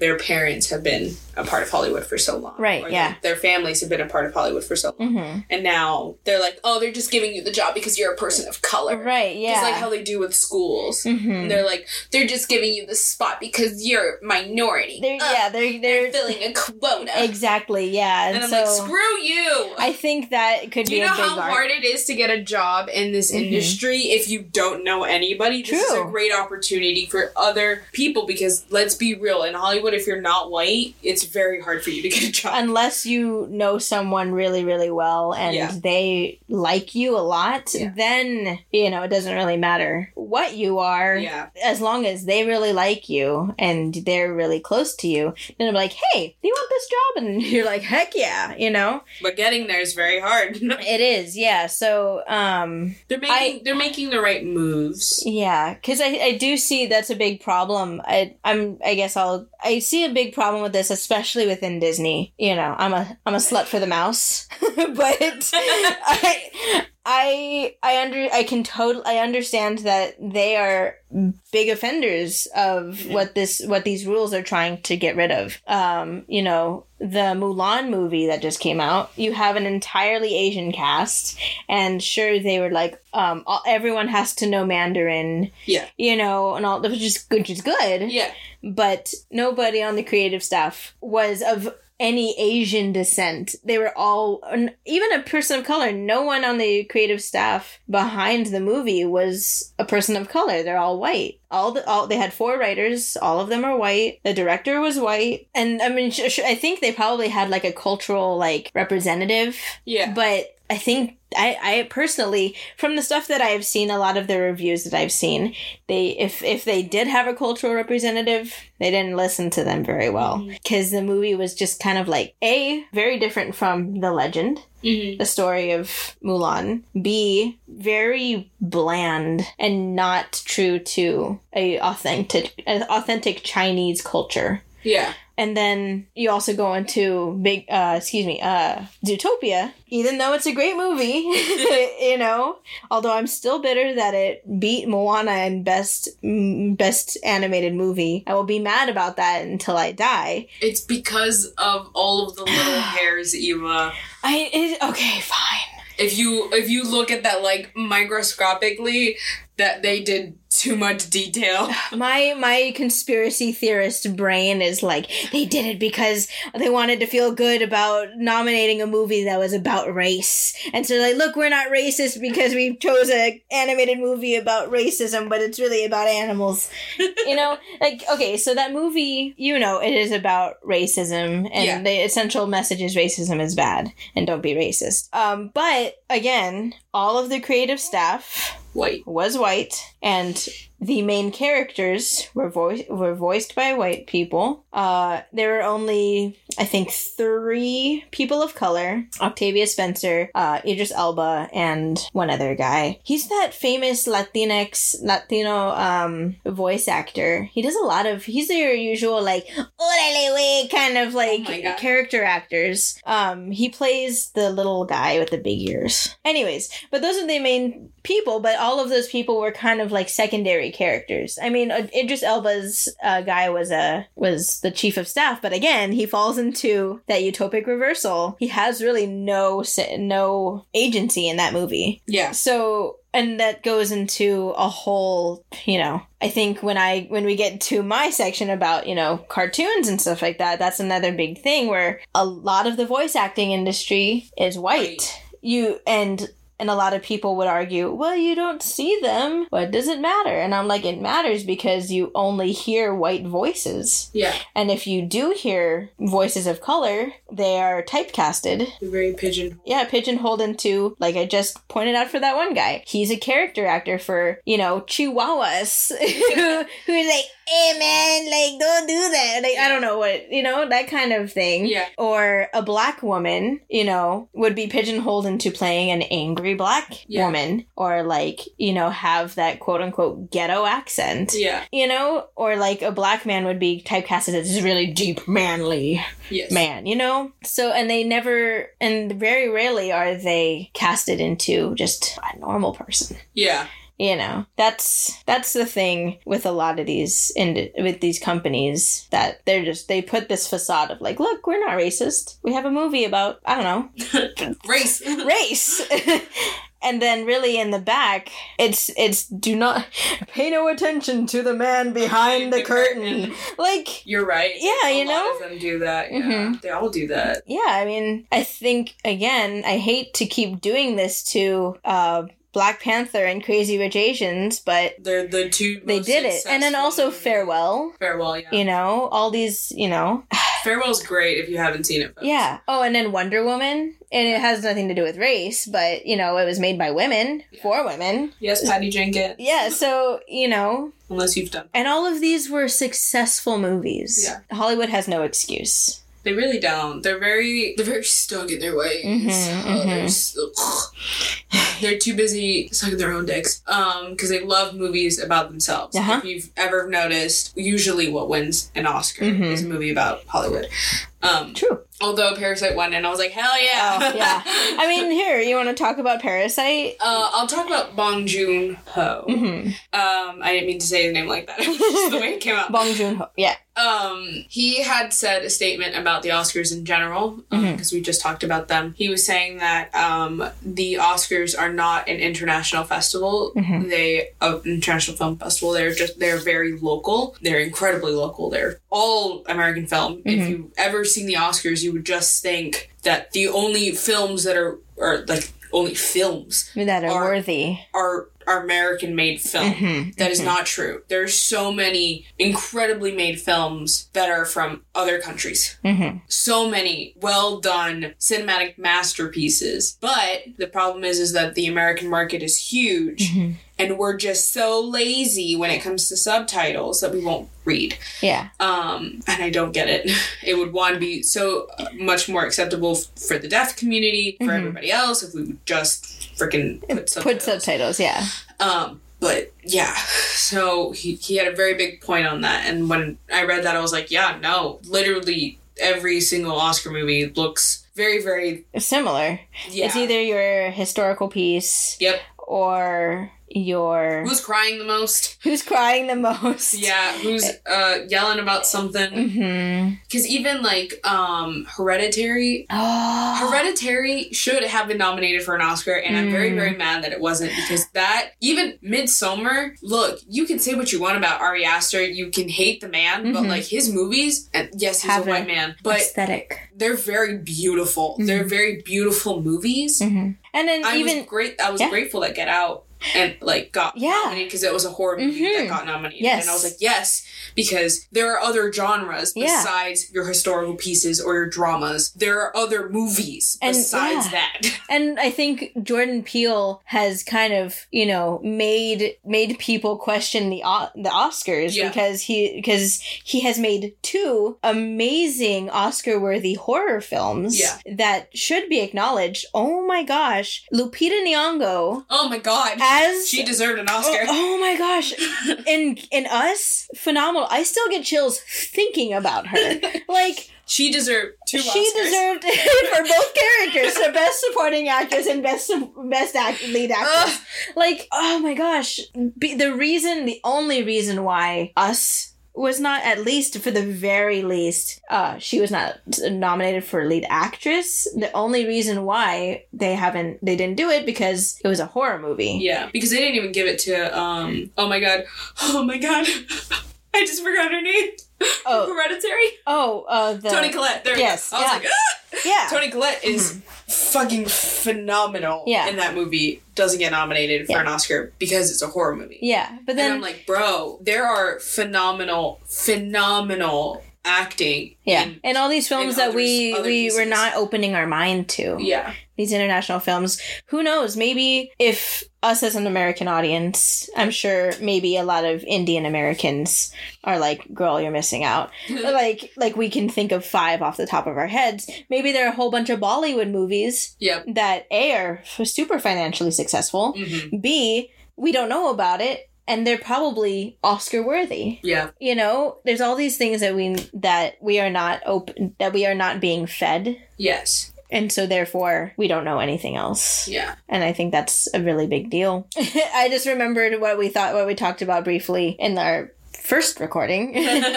their parents have been a part of Hollywood for so long. Right, or yeah. Their, their families have been a part of Hollywood for so long. Mm-hmm. And now they're like, oh, they're just giving you the job because you're a person of color. Right, yeah. Just like how they do with schools. Mm-hmm. And they're like, they're just giving you the spot because you're minority. They're, uh, yeah, they're, they're... they're filling a quota. Exactly, yeah. And, and I'm so, like, screw you! I think that could do be you know a big how art. hard it is to get a job in this Mm-hmm. industry if you don't know anybody? This True. is a great opportunity for other people because, let's be real, in Hollywood, if you're not white, it's very hard for you to get a job. Unless you know someone really, really well and Yeah. they like you a lot, Yeah. then, you know, it doesn't really matter what you are. Yeah. As long as they really like you and they're really close to you, then they're like, hey, do you want this job? And you're like, heck yeah, you know? But getting there is very hard. It is, yeah. So, um... They're making, they're making the right moves. Yeah, because I, I do see that's a big problem. I I'm I guess I'll I see a big problem with this, especially within Disney. You know, I'm a I'm a slut for the mouse, but I I I under I can totally I understand that they are big offenders of Yeah. what this what these rules are trying to get rid of. Um, you know, the Mulan movie that just came out, you have an entirely Asian cast, and sure they were like, um, all, everyone has to know Mandarin, Yeah. you know, and all, which is which is good, Yeah. but nobody on the creative staff was of any Asian descent. They were all, even a person of color. No one on the creative staff behind the movie was a person of color. They're all white. All the all they had four writers. All of them are white. The director was white, and I mean, sh- sh- I think they probably had like a cultural like representative. Yeah. But I think I, I personally, from the stuff that I've seen, a lot of the reviews that I've seen, they if if they did have a cultural representative, they didn't listen to them very well because Mm-hmm. the movie was just kind of like A, very different from the legend. Mm-hmm. The story of Mulan. B, very bland and not true to a authentic, an authentic Chinese culture. Yeah. And then you also go into big, uh, excuse me, uh, Zootopia. Even though it's a great movie, you know, although I'm still bitter that it beat Moana in best mm, best animated movie. I will be mad about that until I die. It's because of all of the little hairs, Eva. I it, okay, fine. If you if you look at that like microscopically, that they did too much detail. My my conspiracy theorist brain is like, they did it because they wanted to feel good about nominating a movie that was about race. And so like, look, we're not racist because we chose a animated movie about racism, but it's really about animals. You know? Like, okay, so that movie, you know, it is about racism, and Yeah. the essential message is racism is bad and don't be racist. Um, but again, all of the creative staff White. was white, and the main characters were voiced were voiced by white people. Uh, there were only, I think, three people of color: Octavia Spencer, uh, Idris Elba, and one other guy. He's that famous Latinx Latino um voice actor. He does a lot of. He's your usual like "Órale, wey" kind of like Oh my God. character actors. Um, he plays the little guy with the big ears. Anyways, but those are the main people. But all of those people were kind of like secondary characters. I mean, uh, Idris Elba's uh, guy was a was the chief of staff, but again, he falls into that utopic reversal. He has really no sa- no agency in that movie. Yeah. So, and that goes into a whole, you know, I think when I when we get to my section about, you know, cartoons and stuff like that, that's another big thing where a lot of the voice acting industry is white. Right. You and And a lot of people would argue, well, you don't see them. What does it matter? And I'm like, it matters because you only hear white voices. Yeah. And if you do hear voices of color, they are typecasted. Very pigeon. Yeah, pigeonholed into, like I just pointed out for that one guy. He's a character actor for, you know, Chihuahuas. who, who's like, hey man, like, don't do that. Like, I don't know what, you know, that kind of thing. Yeah. Or a black woman, you know, would be pigeonholed into playing an angry black Yeah. woman. Or like, you know, have that quote unquote ghetto accent. Yeah. You know? Or like a black man would be typecasted as this really deep, manly Yes. man, you know? So, and they never, and very rarely are they casted into just a normal person. Yeah. You know, that's that's the thing with a lot of these and with these companies, that they're just they put this facade of like, look, we're not racist. We have a movie about, I don't know, race, race. And then really in the back, it's it's do not pay no attention to the man behind the, the curtain. curtain. Like, you're right. Yeah, a you know, a lot of them do that. Yeah, mm-hmm. They all do that. Yeah, I mean, I think again, I hate to keep doing this to uh, Black Panther and Crazy Rich Asians, but they're the two. Most they did it, and then also movies. Farewell. Farewell, yeah. You know, all these, you know. Farewell's great if you haven't seen it. Folks. Yeah. Oh, and then Wonder Woman. And it has nothing to do with race, but, you know, it was made by women, yeah. for women. Yes, Patty Jenkins. Yeah, so, you know. Unless you've done. And all of these were successful movies. Yeah. Hollywood has no excuse. They really don't. They're very, they're very stuck in their ways. Mm-hmm, uh, mm-hmm. They're, so, they're too busy sucking their own dicks. Um, because they love movies about themselves. Uh-huh. If you've ever noticed, usually what wins an Oscar mm-hmm. is a movie about Hollywood. Um, True. Although Parasite won, and I was like, hell yeah. Oh, yeah. I mean, here, you want to talk about Parasite? Uh, I'll talk about Bong Joon-ho. Mm-hmm. Um, I didn't mean to say his name like that. It's just the way it came out. Bong Joon-ho, yeah. Um, he had said a statement about the Oscars in general, because um, mm-hmm. we just talked about them. He was saying that um, the Oscars are not an international festival. Mm-hmm. They, an international film festival. They're just, they're very local. They're incredibly local. They're all American film. Mm-hmm. If you've ever seen the Oscars, you would just think that the only films that are, or like, only films that are, are worthy are are American made film. Mm-hmm, that mm-hmm. is not true. There's so many incredibly made films that are from other countries. Mm-hmm. So many well done cinematic masterpieces. But the problem is is that the American market is huge. Mm-hmm. And we're just so lazy when it comes to subtitles that we won't read. Yeah. Um, and I don't get it. It would, one, be so much more acceptable f- for the deaf community, for mm-hmm. everybody else, if we would just freaking put subtitles. Put subtitles, yeah. Um, but, yeah. So, he, he had a very big point on that. And when I read that, I was like, yeah, no. Literally, every single Oscar movie looks very, very... similar. Yeah. It's either your historical piece... Yep. Or... your... Who's crying the most? Who's crying the most? Yeah, who's uh, yelling about something. Mm-hmm. Because even, like, um, Hereditary... Oh. Hereditary should have been nominated for an Oscar, and mm. I'm very, very mad that it wasn't, because that... Even Midsommar, look, you can say what you want about Ari Aster, you can hate the man, mm-hmm. but, like, his movies... And yes, he's have a white man, but... aesthetic. They're very beautiful. Mm-hmm. They're very beautiful movies. Mm-hmm. And then I even... Was great, I was yeah. grateful that Get Out... and, like, got yeah. nominated because it was a horror movie mm-hmm. that got nominated. Yes. And I was like, yes, because there are other genres besides yeah. your historical pieces or your dramas. There are other movies and, besides yeah. that. And I think Jordan Peele has kind of, you know, made made people question the uh, the Oscars yeah. because he because he has made two amazing Oscar-worthy horror films yeah. that should be acknowledged. Oh my gosh. Lupita Nyong'o. Oh my god. As, she deserved an Oscar. Oh, oh my gosh. In in Us, phenomenal. I still get chills thinking about her. Like, she deserved two Oscars. She deserved for both characters, so best supporting actress and best best act, lead actress. Ugh. Like, oh my gosh. Be, the reason, the only reason why Us was not, at least for the very least, uh, she was not nominated for lead actress. The only reason why they haven't, they didn't do it because it was a horror movie. Yeah, because they didn't even give it to, um, oh my god, oh my god, I just forgot her name. Oh. Hereditary? Oh, uh, the... Toni Collette, there yes, we go. I yeah. was like, ah! Yeah. Toni Collette is mm-hmm. fucking phenomenal yeah. in that movie. Doesn't get nominated for yeah. an Oscar because it's a horror movie. Yeah, but then... And I'm like, bro, there are phenomenal, phenomenal acting. Yeah, in, and all these films that others, we we pieces. were not opening our mind to. Yeah. These international films. Who knows? Maybe if us as an American audience, I'm sure maybe a lot of Indian Americans are like, girl, you're missing out. like, like we can think of five off the top of our heads. Maybe there are a whole bunch of Bollywood movies yep. that A, are super financially successful. Mm-hmm. B, we don't know about it. And they're probably Oscar worthy. Yeah. You know, there's all these things that we that we are not open that we are not being fed. Yes. And so therefore, we don't know anything else. Yeah. And I think that's a really big deal. I just remembered what we thought, what we talked about briefly in our first recording,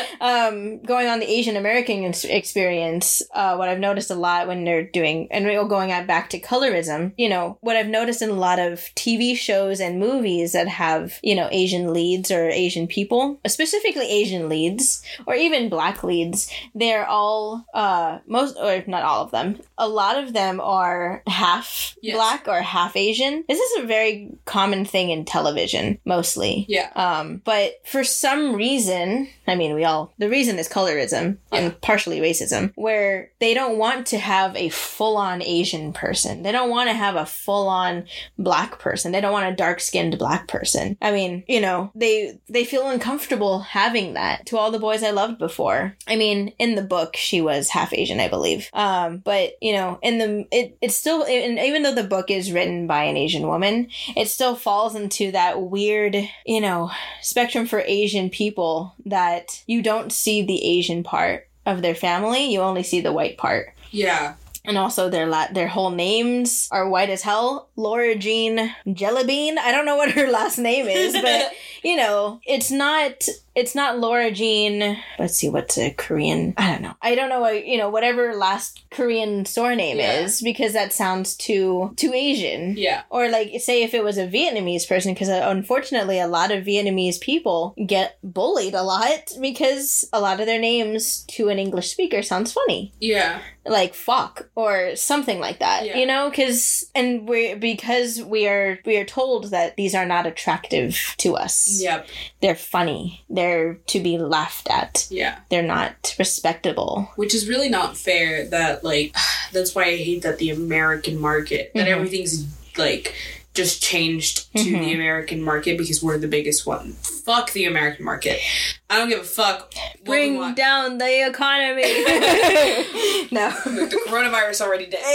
um, going on the Asian American experience, uh, what I've noticed a lot when they're doing, and we're going back to colorism, you know, what I've noticed in a lot of T V shows and movies that have, you know, Asian leads or Asian people, specifically Asian leads, or even Black leads, they're all, uh, most, or not all of them, a lot of them are half yes. Black or half Asian. This is a very common thing in television, mostly. Yeah. Um, but for some reason, I mean, we all, the reason is colorism yeah. and partially racism, where they don't want to have a full-on Asian person. They don't want to have a full-on Black person. They don't want a dark-skinned Black person. I mean, you know, they they feel uncomfortable having that. To all the boys I loved before. I mean, in the book, she was half Asian, I believe. Um, but, you know, in the, it, it's still, and even though the book is written by an Asian woman, it still falls into that weird, you know, spectrum for Asian people that you don't see the Asian part of their family, you only see the white part. Yeah. And also their la- their whole names are white as hell. Laura Jean Jellybean. I don't know what her last name is, but you know, it's not it's not Laura Jean. Let's see, what's a Korean? I don't know. I don't know what, you know, whatever last Korean surname yeah. is, because that sounds too too Asian. Yeah. Or like, say if it was a Vietnamese person, because unfortunately a lot of Vietnamese people get bullied a lot because a lot of their names to an English speaker sounds funny. Yeah. Like fuck or something like that, yeah. you know, because and we because we are we are told that these are not attractive to us. Yep, they're funny. They're to be laughed at. Yeah, they're not respectable. Which is really not fair. That like that's why I hate that the American market that mm-hmm. everything's like just changed to mm-hmm. the American market because we're the biggest one. Fuck the American market. I don't give a fuck. Bring down the economy. No. The coronavirus already did.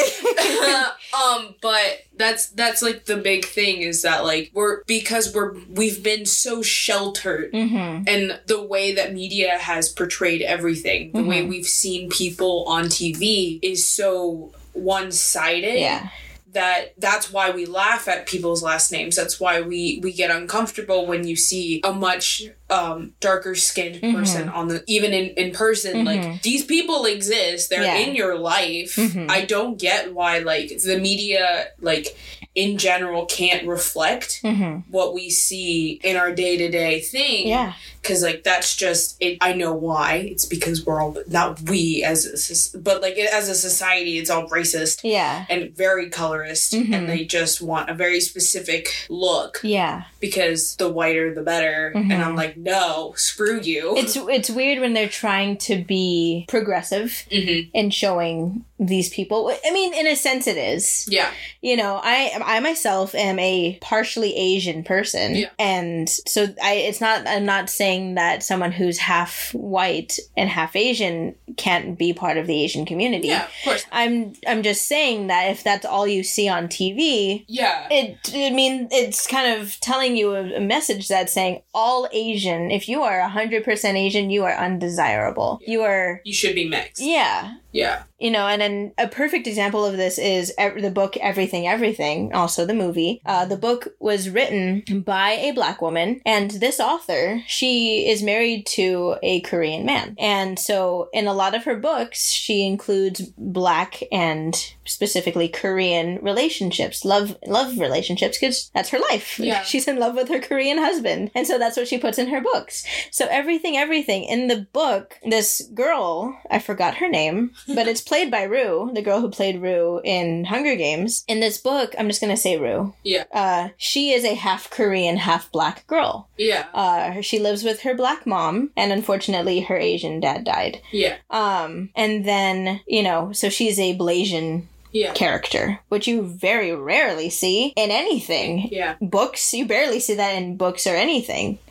um, but that's that's like the big thing is that like we're because we're we've been so sheltered mm-hmm. and the way that media has portrayed everything, the mm-hmm. way we've seen people on T V is so one-sided. Yeah. That that's why we laugh at people's last names. That's why we, we get uncomfortable when you see a much um, darker skinned person mm-hmm. on the even in, in person. Mm-hmm. Like these people exist. They're yeah. in your life. Mm-hmm. I don't get why like the media like in general can't reflect mm-hmm. what we see in our day to day thing. Yeah. Because, like, that's just, it, I know why. It's because we're all, not we as a, but, like, as a society, it's all racist. Yeah. And very colorist. Mm-hmm. And they just want a very specific look. Yeah. Because the whiter, the better. Mm-hmm. And I'm like, no, screw you. It's it's weird when they're trying to be progressive mm-hmm. and showing these people. I mean, in a sense it is. Yeah. You know, I I myself am a partially Asian person. Yeah. And so I it's not, I'm not saying that someone who's half white and half Asian can't be part of the Asian community. Yeah, of course. I'm I'm just saying that if that's all you see on T V, yeah, it I mean it's kind of telling you a, a message that's saying all Asian, if you are one hundred percent Asian, you are undesirable. Yeah. You are you should be mixed. Yeah. Yeah. You know, and then a perfect example of this is ev- the book Everything, Everything, also the movie. Uh, the book was written by a Black woman, and this author, she is married to a Korean man. And so in a lot of her books, she includes Black and specifically Korean relationships, love love relationships, because that's her life. Yeah. She's in love with her Korean husband. And so that's what she puts in her books. So Everything, Everything. In the book, this girl, I forgot her name, but it's played by Rue, the girl who played Rue in Hunger Games. In this book, I'm just going to say Rue. Yeah. Uh, she is a half Korean, half Black girl. Yeah. Uh, she lives with her Black mom, and unfortunately, her Asian dad died. Yeah. Um, and then, you know, so she's a Blasian yeah. character, which you very rarely see in anything. Yeah. Books, you barely see that in books or anything.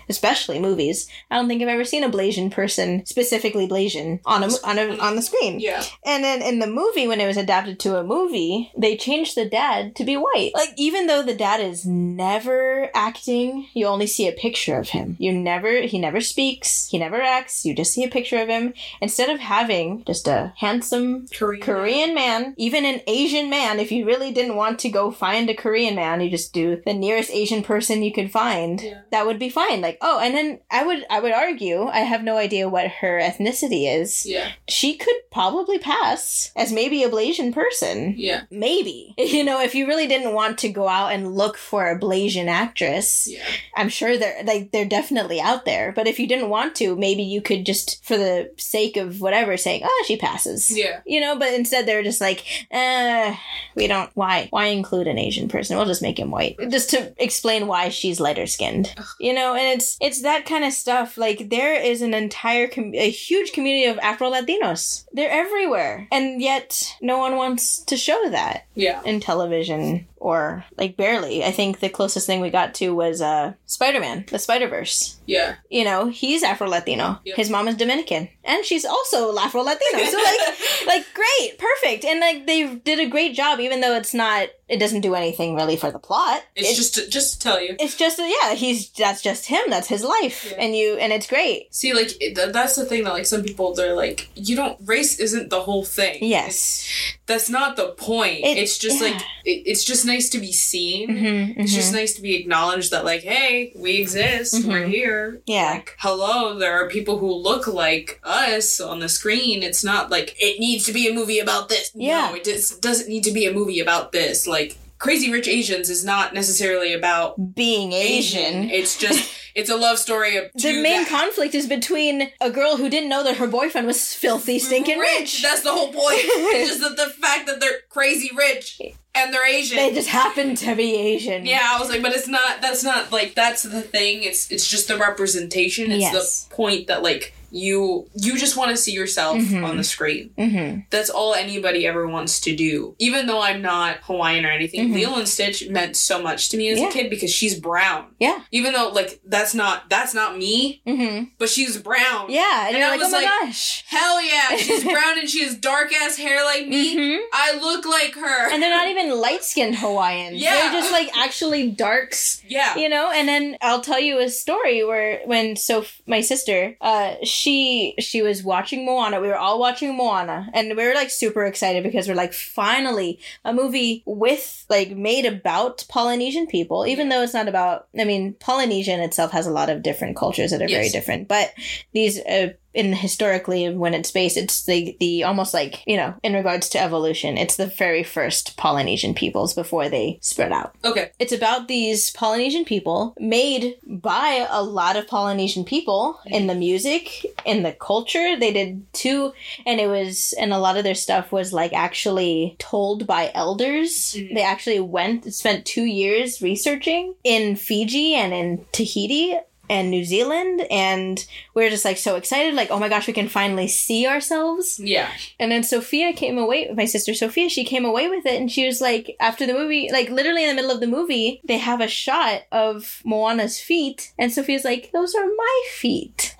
especially movies. I don't think I've ever seen a Blasian person, specifically Blasian, on a, on a, on the screen. Yeah. And then in the movie, when it was adapted to a movie, they changed the dad to be white. Like, even though the dad is never acting, you only see a picture of him. You never, he never speaks, he never acts, you just see a picture of him. Instead of having just a handsome Korean, Korean man, even an Asian man, if you really didn't want to go find a Korean man, you just do the nearest Asian person you could find. Yeah. That would be fine. Like, oh, and then I would, I would argue, I have no idea what her ethnicity is. Yeah. She could probably pass as maybe a Blasian person. Yeah. Maybe. You know, if you really didn't want to go out and look for a Blasian actress, Yeah. I'm sure they're, like, they're definitely out there. But if you didn't want to, maybe you could just, for the sake of whatever, saying, oh, she passes. Yeah. You know, but instead they're just like, uh, we don't, why? Why include an Asian person? We'll just make him white. Just to explain why she's lighter skinned. You know, and it's, it's that kind of stuff. Like, there is an entire, com- a huge community of Afro-Latinos. They're everywhere. And yet, no one wants to show that. Yeah. In television. Or, like, barely. I think the closest thing we got to was uh, Spider-Man, the Spider-Verse. Yeah. You know, he's Afro-Latino. Yep. His mom is Dominican. And she's also Afro-Latino. So, like, like, great. Perfect. And, like, they did a great job, even though it's not, it doesn't do anything really for the plot. It's, it's just to, just to tell you. It's just, yeah, he's, that's just him. That's his life. Yeah. And you, and it's great. See, like, it, that's the thing that, like, some people, they're like, you don't, race isn't the whole thing. Yes. It's, that's not the point. It, it's just, yeah. like, it, it's just nice to be seen. Mm-hmm, mm-hmm. It's just nice to be acknowledged that, like, hey, we exist. Mm-hmm. We're here. Yeah. Like, hello, there are people who look like us on the screen. It's not like, it needs to be a movie about this. Yeah. No, it just doesn't need to be a movie about this. Like, Crazy Rich Asians is not necessarily about being Asian. Asian. It's just, it's a love story of the main that. conflict is between a girl who didn't know that her boyfriend was filthy, stinking rich. rich. That's the whole point. It's just that the fact that they're crazy rich and they're Asian. They just happen to be Asian. Yeah, I was like, but it's not, that's not, like, that's the thing. It's it's just the representation. It's yes. the point that, like, you you just want to see yourself mm-hmm. on the screen. Mm-hmm. That's all anybody ever wants to do. Even though I'm not Hawaiian or anything, mm-hmm. Lilo and Stitch meant so much to me as yeah. a kid because she's brown. Yeah. Even though, like, that's not that's not me, mm-hmm. but she's brown. Yeah, and, and you're I like, was oh my like, gosh. Hell yeah, she's brown and she has dark ass hair like me. Mm-hmm. I look like her. And they're not even light-skinned Hawaiians. Yeah. They're just, like, actually darks. Yeah. You know? And then I'll tell you a story where when Soph, my sister, uh, she she was watching Moana. We were all watching Moana. And we were, like, super excited because we're like, finally, a movie with, like, made about Polynesian people. Even though it's not about, I mean, Polynesian itself has a lot of different cultures that are yes. very different. But these... Uh, in historically when it's based, it's the the almost like, you know, in regards to evolution, it's the very first Polynesian peoples before they spread out. Okay. It's about these Polynesian people made by a lot of Polynesian people in the music, in the culture. They did too, and it was, and a lot of their stuff was like actually told by elders. Mm-hmm. They actually went, spent two years researching in Fiji and in Tahiti and New Zealand, and we were just like so excited, like, oh my gosh, we can finally see ourselves. Yeah. And then Sophia came away, my sister Sophia, she came away with it, and she was like, after the movie, like literally in the middle of the movie, they have a shot of Moana's feet, and Sophia's like, those are my feet.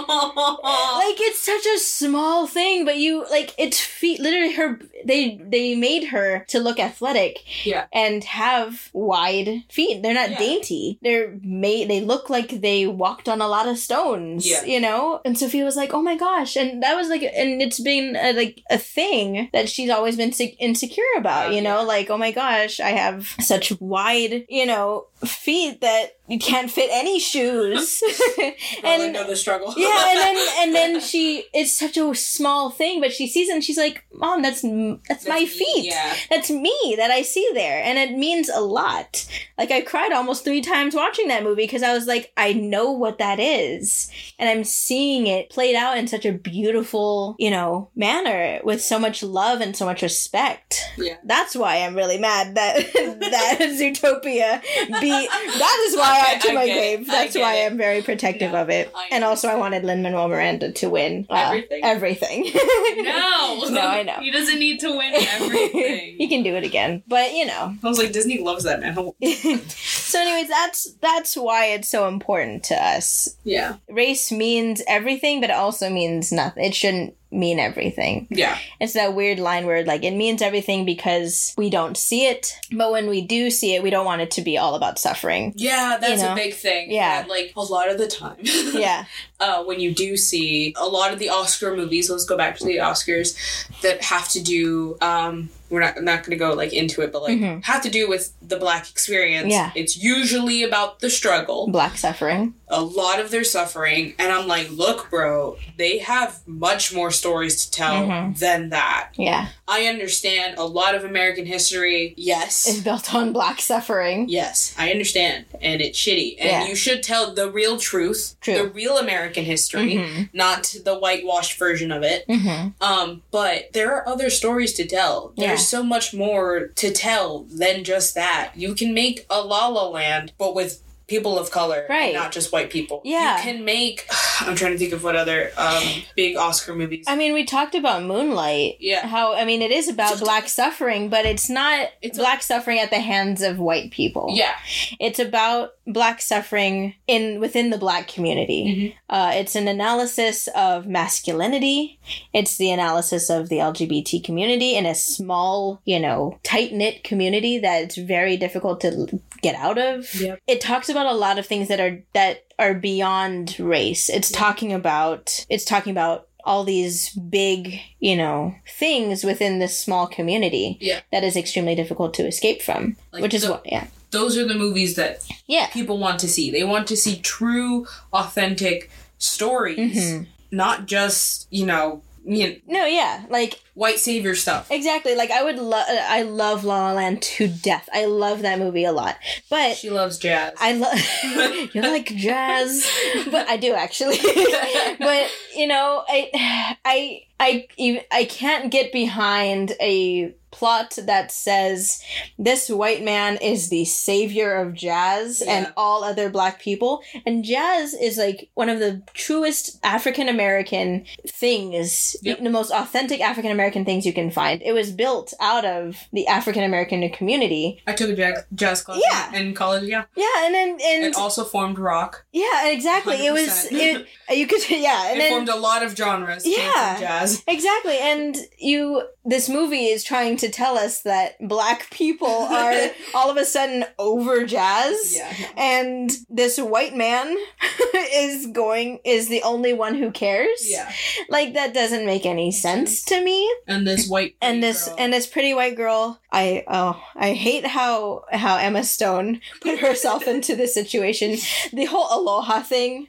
Like, it's such a small thing, but you, like, it's feet, literally her, they they made her to look athletic. Yeah. And have wide feet. They're not yeah. dainty. They're made, they look like they walked on a lot of stones, yeah. you know? And Sophia was like, oh my gosh. And that was like, and it's been a, like a thing that she's always been se- insecure about, you know? Yeah. Like, oh my gosh, I have such wide, you know, feet that you can't fit any shoes. and I know the struggle. Yeah, and then and then she, it's such a small thing, but she sees it and she's like, Mom, that's that's, that's my me, feet. Yeah. That's me that I see there. And it means a lot. Like, I cried almost three times watching that movie because I was like, I know what that is. And I'm seeing it played out in such a beautiful, you know, manner with so much love and so much respect. Yeah. That's why I'm really mad that that Zootopia beat. That is why I, to I my grave. It. That's why it. I'm very protective yeah, of it. I and also, I wanted Lin-Manuel Miranda to win uh, everything. Everything. No, no, I know he doesn't need to win everything. He can do it again, but you know. I was like, Disney loves that man. So So anyways, that's that's why it's so important to us. Yeah. Race means everything, but it also means nothing. It shouldn't mean everything. Yeah. It's that weird line where, like, it means everything because we don't see it, but when we do see it, we don't want it to be all about suffering. Yeah, that's you know? a big thing. Yeah. That, like, a lot of the time. Yeah. Uh, when you do see a lot of the Oscar movies, let's go back to the Oscars, that have to do, um, we're not, not going to go, like, into it, but, like, mm-hmm. have to do with the Black experience. Yeah. It's usually about the struggle. Black suffering. A lot of their suffering. And I'm like, look, bro, they have much more stories to tell mm-hmm. than that. Yeah. I understand a lot of American history, yes. Is built on Black suffering. Yes, I understand. And it's shitty. And yeah. you should tell the real truth. True. The real American history. Mm-hmm. Not the whitewashed version of it. Mm-hmm. Um, but there are other stories to tell. There's yeah. so much more to tell than just that. You can make a La La Land, but with people of color, right. not just white people. Yeah. You can make... I'm trying to think of what other um, big Oscar movies... I mean, we talked about Moonlight. Yeah. How, I mean, it is about Black suffering, but it's not it's Black a- suffering at the hands of white people. Yeah. It's about Black suffering in within the Black community. Mm-hmm. Uh, it's an analysis of masculinity. It's the analysis of the L G B T community in a small, you know, tight-knit community that it's very difficult to get out of. Yep. It talks about a lot of things that are that are beyond race. It's yeah. talking about it's talking about all these big, you know, things within this small community yeah. that is extremely difficult to escape from. Like which is the- what, yeah. Those are the movies that Yeah. people want to see. They want to see true, authentic stories, Mm-hmm. not just, you know, you know, No, yeah, like white savior stuff. exactly. Like I would love, I love La La Land to death. I love that movie a lot, but She loves jazz. I love you like jazz, but I do actually. But you know, I, I, I, even I can't get behind a plot that says this white man is the savior of jazz Yeah. and all other Black people, and jazz is like one of the truest African American things, Yep. the most authentic African American things you can find. It was built out of the African American community. I took a jazz, jazz class Yeah. in college, yeah. Yeah, and then and It also formed rock. yeah, exactly. one hundred It was percent. it. You could yeah, and it then formed a lot of genres. came Yeah. from jazz. exactly, and you. This movie is trying to tell us that Black people are all of a sudden over jazz, Yeah. and this white man is going is the only one who cares. Yeah. Like that doesn't make any sense to me. And this white And this girl. and this pretty white girl, I oh I hate how how Emma Stone put herself into this situation. The whole Aloha thing,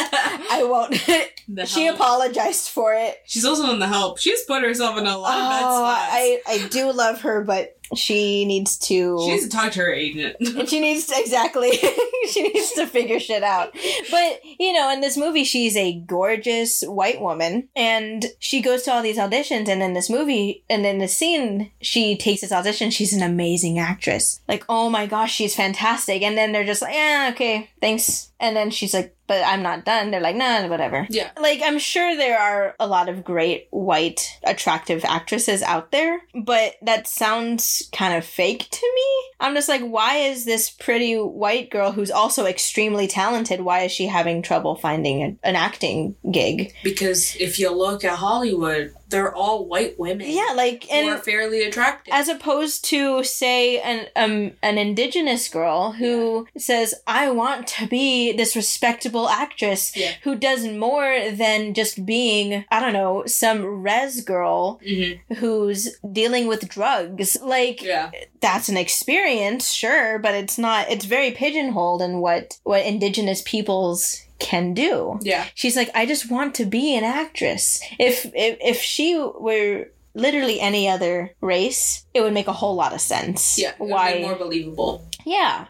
I won't. The She Help. apologized for it. She's also in The Help. She's put herself in a lot of bad Oh, spots. I I do love her, but she needs to. She needs to talk to her agent. And she needs to, exactly. She needs to figure shit out. But, you know, in this movie, she's a gorgeous white woman. And she goes to all these auditions. And in this movie, and in the scene, she takes this audition. She's an amazing actress. Like, oh my gosh, she's fantastic. And then they're just like, yeah, okay, thanks. And then she's like, but I'm not done. They're like, nah, whatever. Yeah. Like, I'm sure there are a lot of great, white, attractive actresses out there, but that sounds kind of fake to me. I'm just like, why is this pretty white girl who's also extremely talented, why is she having trouble finding a, an acting gig? Because if you look at Hollywood, they're all white women. Yeah, like, who are and fairly attractive. as opposed to, say, an um an indigenous girl who says, I want to be this respectable actress Yeah. who does more than just being, I don't know, some res girl Mm-hmm. who's dealing with drugs. Like, Yeah. that's an experience, sure, but it's not, it's very pigeonholed in what, what indigenous peoples can do. Yeah. She's like, I just want to be an actress. If if if she were literally any other race, it would make a whole lot of sense. Yeah. It would Why? be more believable. Yeah.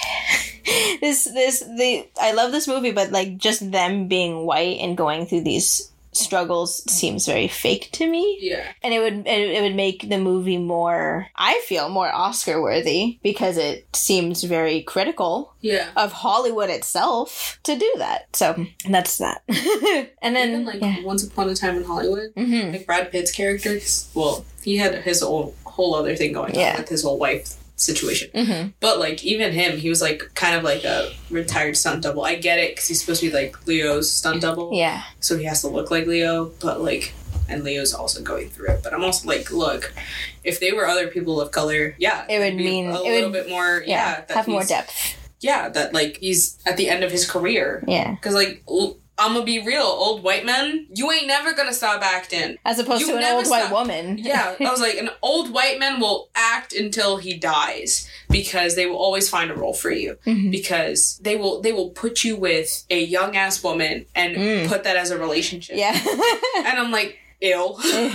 this this the I love this movie, but like just them being white and going through these struggles seems very fake to me. Yeah. And it would it, it would make the movie more, I feel, more Oscar worthy because it seems very critical Yeah. of Hollywood itself to do that. So that's that. And then Even like yeah. Once Upon a Time in Hollywood, Mhm. like Brad Pitt's character, 'cause, well, he had his whole, whole other thing going Yeah. on with his whole wife situation. Mm-hmm. But, like, even him, he was, like, kind of like a retired stunt double. I get it, because he's supposed to be, like, Leo's stunt double. Yeah. So he has to look like Leo, but, like, and Leo's also going through it. But I'm also like, look, if they were other people of color, yeah. It would mean... a it little would, bit more, yeah. yeah that have more depth. Yeah, that, like, he's at the end of his career. Yeah. Because, like... L- I'm gonna be real, old white men, you ain't never gonna stop acting. As opposed you to an old stop. white woman. Yeah, I was like, an old white man will act until he dies because they will always find a role for you. Mm-hmm. Because they will they will put you with a young ass woman and mm. put that as a relationship. Yeah. And I'm like, ew.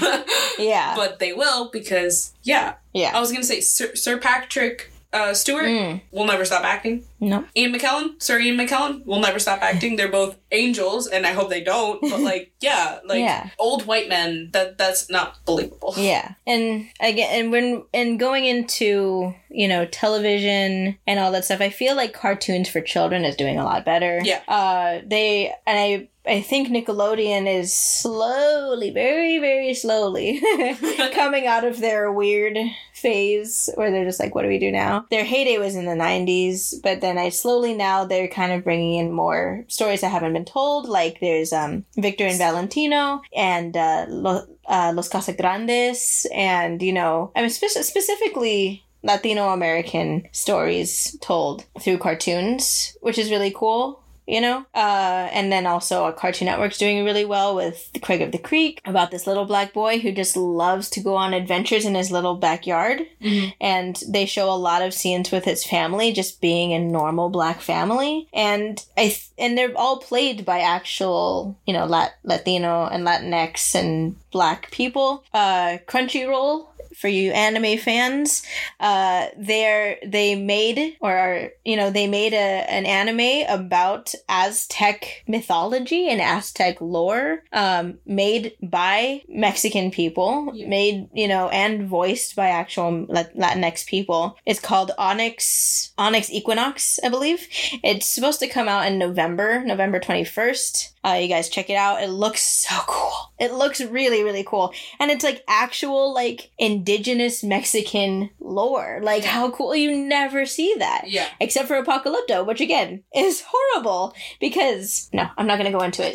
Yeah. But they will because, yeah. Yeah. I was gonna say, Sir, Sir Patrick... Uh, Stewart mm. will never stop acting. No. Ian McKellen, Sir Ian McKellen, will never stop acting. They're both angels, and I hope they don't. But like, yeah, like yeah. old white men. That that's not believable. Yeah, and again, and when and going into you know television and all that stuff, I feel like cartoons for children is doing a lot better. Yeah. Uh, they and I. I think Nickelodeon is slowly, very, very slowly coming out of their weird phase where they're just like, what do we do now? Their heyday was in the nineties, but then I slowly now they're kind of bringing in more stories that haven't been told. Like there's um, Victor and Valentino and uh, Lo- uh, Los Casagrandes and, you know, I mean, spe- specifically... Latino American stories told through cartoons, which is really cool. You know? Uh, and then also Cartoon Network's doing really well with Craig of the Creek about this little black boy who just loves to go on adventures in his little backyard. Mm-hmm. And they show a lot of scenes with his family just being a normal black family. And I th- and they're all played by actual, you know, Lat- Latino and Latinx and black people. Uh, Crunchyroll, for you anime fans, uh, they're, they made, or, are, you know, they made a, an anime about Aztec mythology and Aztec lore, um, made by Mexican people, yeah. made, you know, and voiced by actual Latinx people. It's called Onyx, Onyx Equinox, I believe. It's supposed to come out in November, November twenty-first. Uh, you guys check it out. It looks so cool. It looks really, really cool. And it's like actual, like, indigenous Mexican lore. Like, yeah. how cool. You never see that. Yeah. Except for Apocalypto, which, again, is horrible because... No, I'm not going to go into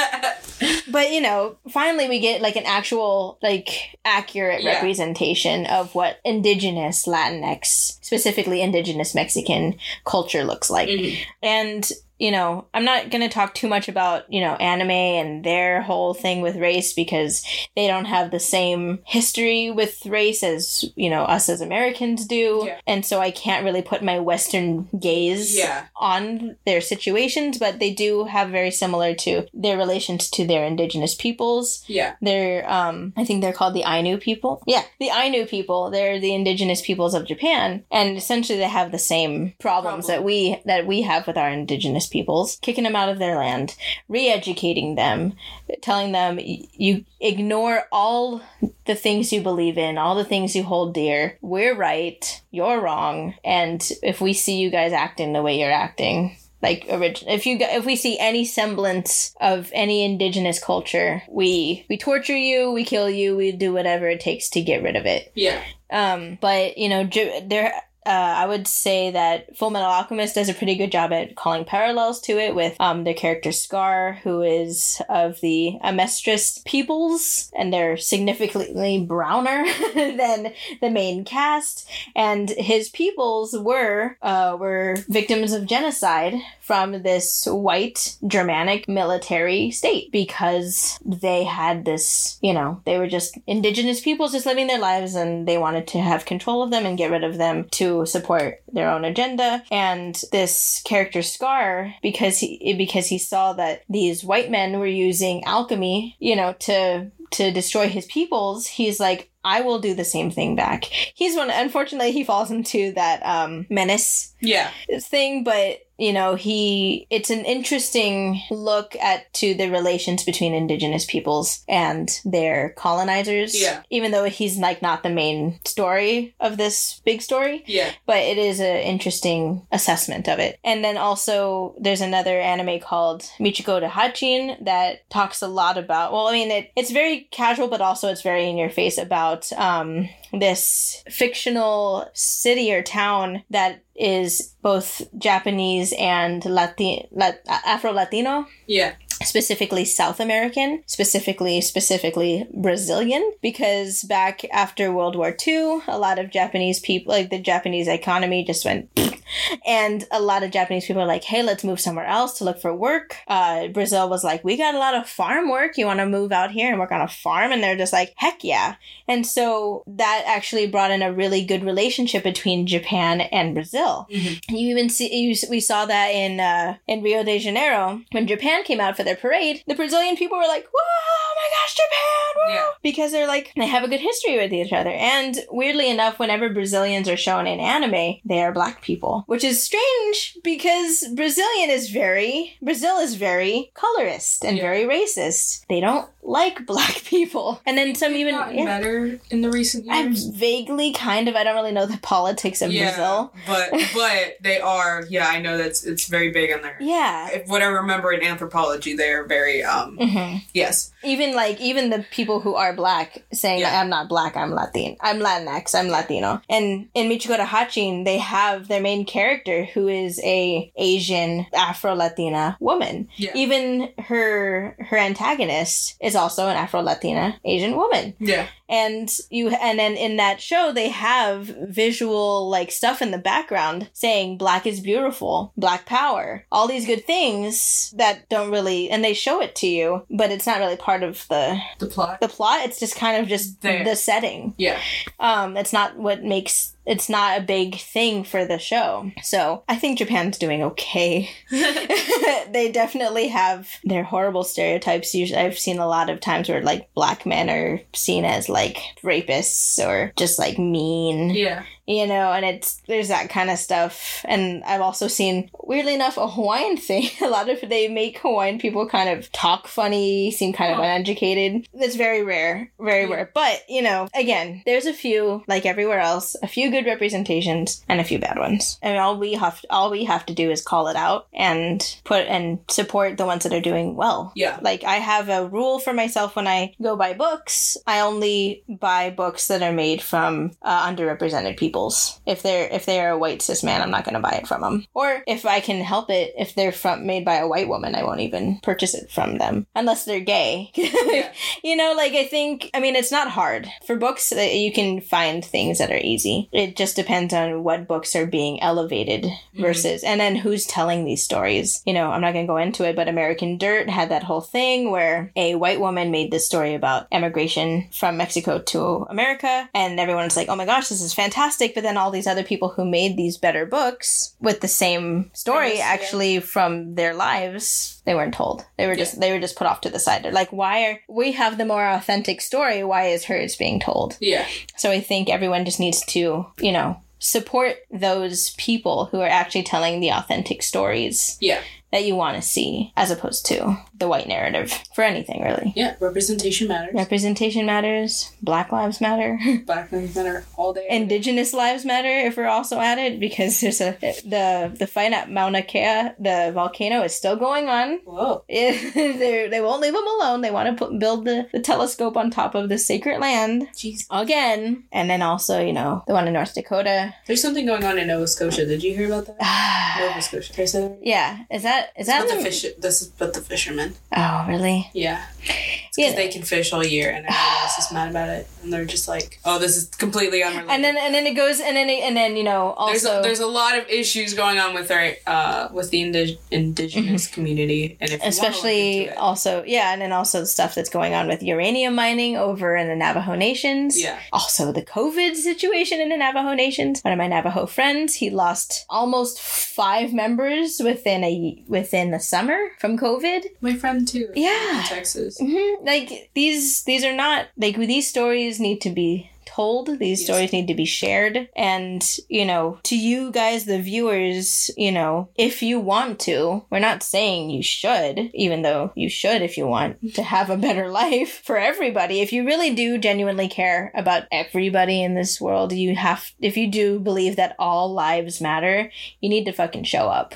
it. But, you know, finally we get, like, an actual, like, accurate yeah. representation of what indigenous Latinx, specifically indigenous Mexican culture looks like. Mm-hmm. And... You know, I'm not going to talk too much about, you know, anime and their whole thing with race because they don't have the same history with race as, you know, us as Americans do. Yeah. And so I can't really put my Western gaze yeah. on their situations, but they do have very similar to their relations to their indigenous peoples. Yeah. They're, um, I think they're called the Ainu people. Yeah, the Ainu people. They're the indigenous peoples of Japan. And essentially they have the same problems Problem. that we, that we have with our indigenous peoples, kicking them out of their land, re-educating them, telling them you ignore all the things you believe in, all the things you hold dear. We're right, you're wrong, and if we see you guys acting the way you're acting, like original, if you if we see any semblance of any indigenous culture, we we torture you, we kill you, we do whatever it takes to get rid of it. Yeah. Um. But you know, there. Uh, I would say that Full Metal Alchemist does a pretty good job at calling parallels to it with um, their character Scar, who is of the Amestris peoples, and they're significantly browner than the main cast. And his peoples were uh, were victims of genocide from this white Germanic military state because they had this, you know, they were just indigenous peoples just living their lives, and they wanted to have control of them and get rid of them to support their own agenda. And this character Scar, because he because he saw that these white men were using alchemy, you know, to to destroy his peoples, he's like, I will do the same thing back. He's one, unfortunately, he falls into that um, menace yeah. thing, but you know, he, it's an interesting look at to the relations between indigenous peoples and their colonizers. Yeah. Even though he's like not the main story of this big story. Yeah. But it is an interesting assessment of it. And then also there's another anime called Michiko to Hatchin that talks a lot about, well, I mean, it, it's very casual, but also it's very in your face about, um, this fictional city or town that is both Japanese and Lati- Lat- Afro-Latino. Yeah. Specifically South American, specifically, specifically Brazilian, because back after World War Two, a lot of Japanese people, like the Japanese economy just went, and a lot of Japanese people are like, hey, let's move somewhere else to look for work. Uh, Brazil was like, we got a lot of farm work. You want to move out here and work on a farm? And they're just like, heck yeah. And so that actually brought in a really good relationship between Japan and Brazil. Mm-hmm. You even see, you, we saw that in, uh, in Rio de Janeiro, when Japan came out for their parade, the Brazilian people were like, whoa, oh my gosh, Japan, whoa! Yeah. Because they're like, they have a good history with each other. And weirdly enough, whenever Brazilians are shown in anime, they are black people, which is strange because Brazilian is very, Brazil is very colorist and yeah. very racist. They don't like black people. And then some even gotten yeah, better in the recent years. I vaguely kind of, I don't really know the politics of yeah, Brazil. But but they are, yeah, I know that's it's very big on there. Yeah. If what I remember in anthropology, they are very, um, mm-hmm. yes. Even like, even the people who are black saying, yeah. I'm not black, I'm Latin. I'm Latinx, I'm Latino. And in Michiko to Hatchin, they have their main character who is a Asian Afro-Latina woman. Yeah. Even her her antagonist is also an Afro-Latina Asian woman. Yeah. And you, and then in that show, they have visual like stuff in the background saying black is beautiful, black power, all these good things that don't really, and they show it to you, but it's not really part of the the plot. The plot. It's just kind of just there. The setting. Yeah. Um, it's not what makes. It's not a big thing for the show. So I think Japan's doing okay. They definitely have their horrible stereotypes. Usually I've seen a lot of times where like black men are seen as like rapists or just like mean. Yeah. You know, and it's, there's that kind of stuff. And I've also seen, weirdly enough, a Hawaiian thing. A lot of, they make Hawaiian people kind of talk funny, seem kind of oh. uneducated. It's very rare, very yeah. rare. But, you know, again, there's a few, like everywhere else, a few good representations and a few bad ones. And all we have, to, all we have to do is call it out and put, and support the ones that are doing well. Yeah. Like, I have a rule for myself when I go buy books. I only buy books that are made from uh, underrepresented people. If they're if they are a white cis man, I'm not going to buy it from them. Or if I can help it, if they're from made by a white woman, I won't even purchase it from them unless they're gay. Yeah. You know, like I think, I mean, it's not hard for books. You can find things that are easy. It just depends on what books are being elevated mm-hmm. versus, and then who's telling these stories. You know, I'm not going to go into it, but American Dirt had that whole thing where a white woman made this story about emigration from Mexico to America, and everyone's like, "Oh my gosh, this is fantastic." But then all these other people who made these better books with the same story yes, actually yeah. from their lives, they weren't told. They were just yeah. they were just put off to the side. They're like, why are we have the more authentic story? Why is hers being told? Yeah. So I think everyone just needs to, you know, support those people who are actually telling the authentic stories. Yeah. That you want to see, as opposed to the white narrative for anything, really. Yeah, representation matters. Representation matters. Black lives matter. Black lives matter all day. Indigenous lives matter, if we're also at it, because there's a the the fight at Mauna Kea, the volcano, is still going on. Whoa! they they won't leave them alone. They want to put, build the, the telescope on top of the sacred land. Jeez. Again, and then also, you know, the one in North Dakota. There's something going on in Nova Scotia. Did you hear about that? Nova Scotia. Did I say that right? Yeah. Is that is that but the fish? This is but the fishermen. Oh, really? Yeah. It's because yeah. they can fish all year, and everyone else is mad about it, and they're just like, "Oh, this is completely unrelated." And then, and then it goes, and then, it, and then you know, also there's a, there's a lot of issues going on with our uh with the indi- indigenous mm-hmm. community, and if you especially it, also, yeah, and then also the stuff that's going on with uranium mining over in the Navajo Nations. Yeah. Also, the COVID situation in the Navajo Nations. One of my Navajo friends, he lost almost five members within a within the summer from COVID. My friend too. Yeah. In Texas. Mm-hmm. Like these, these are not like these stories need to be told. These yes. stories need to be shared. And, you know, to you guys, the viewers, you know, if you want to, we're not saying you should, even though you should if you want to have a better life for everybody. If you really do genuinely care about everybody in this world, you have, if you do believe that all lives matter, you need to fucking show up.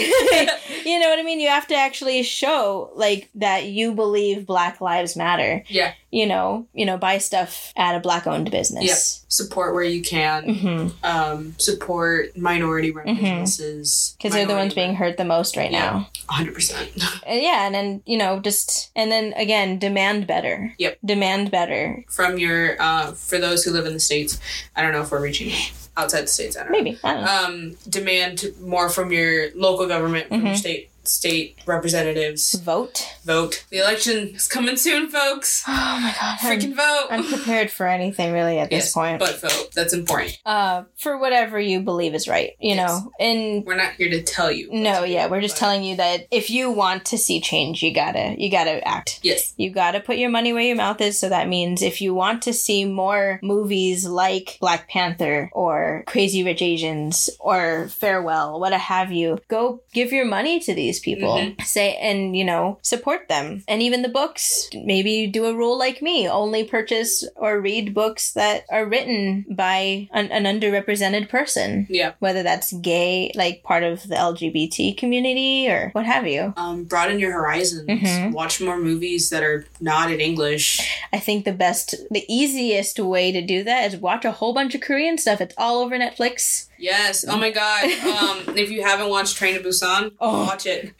You know what I mean? You have to actually show, like, that you believe Black Lives Matter. Yeah. you know, you know, buy stuff at a black-owned business. Yep. Support where you can. Mm-hmm. Um, support minority-run Mm-hmm. businesses. Because they're the ones being hurt the most right yeah. now. one hundred percent. And yeah, and then, you know, just, and then again, demand better. Yep. Demand better. From your, uh, for those who live in the States, I don't know if we're reaching outside the States, I don't know. Maybe, I don't know. Um, demand more from your local government, from Mm-hmm. your state state representatives. Vote. Vote. The election is coming soon, folks. Oh my god. Freaking I'm, vote. I'm prepared for anything really at this yes, point. but vote. That's important. Uh, for whatever you believe is right, you Yes. know. And We're not here to tell you. what no, to yeah, do, we're just but- telling you that if you want to see change, you gotta, you gotta act. Yes. You gotta put your money where your mouth is. So that means if you want to see more movies like Black Panther or Crazy Rich Asians or Farewell, what have you, go give your money to these people. Mhm. Say, and you know, support them. And even the books, maybe do a rule like me, only purchase or read books that are written by an, an underrepresented person. Yeah. Whether that's gay, like part of the L G B T community or what have you. Um, broaden your horizons. Mhm. Watch more movies that are not in English. I think the best, the easiest way to do that is watch a whole bunch of Korean stuff. It's all over Netflix. Yes. Oh my god. Um, if you haven't watched Train to Busan, Oh. watch it.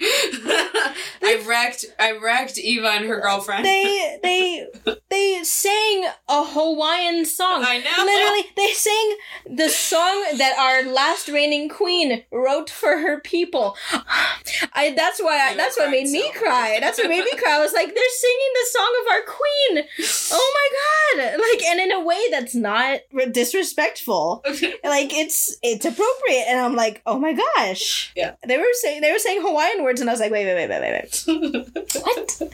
I wrecked. I wrecked Eva and her girlfriend. They they they sang a Hawaiian song. I know. Literally, they sang the song that our last reigning queen wrote for her people. I that's why I, You that's what made cried me so cry. That's what made me cry. I was like, they're singing the song of our queen. Oh my god! Like, and in a way that's not disrespectful. Like it's it's appropriate, and I'm like, oh my gosh. Yeah. They were saying they were saying Hawaiian words, and I was like, wait, wait, wait, wait, wait, wait. What?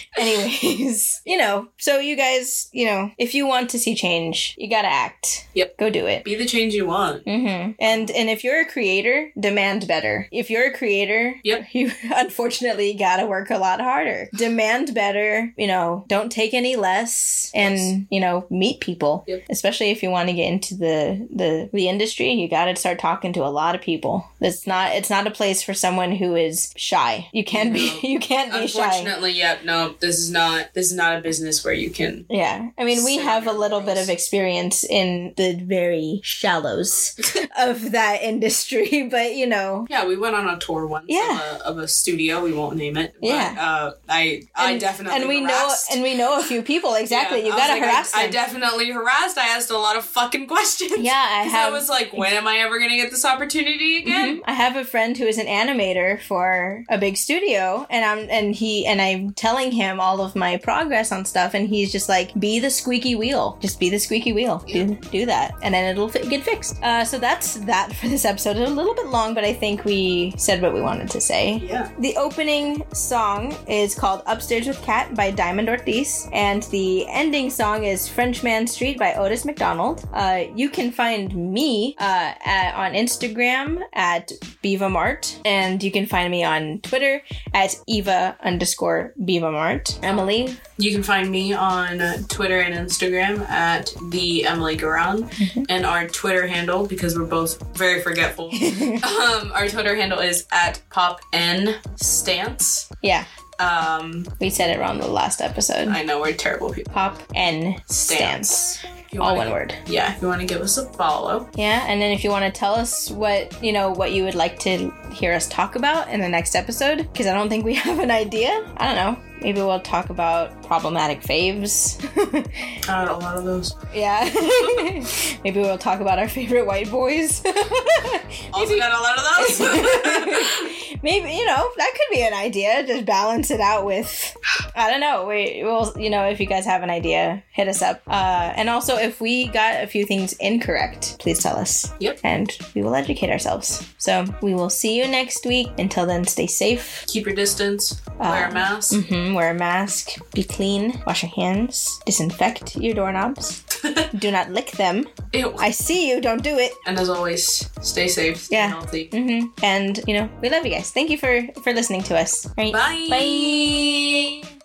Anyways, you know, so you guys, you know, if you want to see change, you gotta act. Yep. Go do it. Be the change you want. Mm-hmm. And and if you're a creator, demand better. If you're a creator, Yep. you unfortunately gotta work a lot harder. Demand better. You know, don't take any less, and Yes. you know, meet people. Yep. Especially if you want to get into the the the industry, you gotta start talking to a lot of people. It's not it's not a place for someone who is shy. You can't be No. you can't be shy. Unfortunately, yep. No, this is not. This is not a business where you can. Yeah. I mean, we Sit have on a your little bit laurels. of experience in the very shallows of that industry, but you know. Yeah, we went on a tour once. Yeah. Of a, of a studio. We won't name it. But, Yeah. Uh, I I And- definitely and we harassed. know and we know a few people. Exactly. Yeah, You I was gotta like, harass I, I them. definitely harassed. I asked a lot of fucking questions. Yeah, I 'Cause have- I was like, when am I ever gonna get this opportunity again? Mhm. I have a friend who is an animator for a big studio, and I'm and he and I'm telling him all of my progress on stuff, and he's just like, "Be the squeaky wheel. Just be the squeaky wheel. Do do that, and then it'll fi- get fixed." Uh, so that's that for this episode. It's a little bit long, but I think we said what we wanted to say. Yeah. The opening song is called Upstairs with Cat by Diamond Ortiz, and the ending song is Frenchman Street by Otis McDonald. Uh, you can find me uh, at, on Instagram at BevaMart, and you can find me on Twitter at Eva underscore BevaMart. Emily? You can find me on Twitter and Instagram at the Emily Garan, Mm-hmm. and our Twitter handle, because we're both very forgetful. um, our Twitter handle is at PopNStance. Yeah, Um, we said it wrong the last episode. I know we're terrible people. Pop N Stance. Stance. If you All wanna- one word. Yeah, if you want to give us a follow. Yeah, and then if you want to tell us what, you know, what you would like to hear us talk about in the next episode, because I don't think we have an idea. I don't know. Maybe we'll talk about problematic faves. Uh, a lot of those. Yeah. Maybe we'll talk about our favorite white boys. Also got a lot of those. Maybe, you know, that could be an idea. Just balance it out with, I don't know. We will, you know, if you guys have an idea, hit us up. Uh, and also, if we got a few things incorrect, please tell us. Yep. And we will educate ourselves. So we will see you next week. Until then, stay safe. Keep your distance. Wear a Um, mask. Mm-hmm, wear a mask. Be clean. Wash your hands. Disinfect your doorknobs. Do not lick them. Ew. I see you. Don't do it. And as always, stay safe. Stay Yeah. healthy. Mm-hmm. And, you know, we love you guys. Thank you for, for listening to us. All right. Bye. Bye.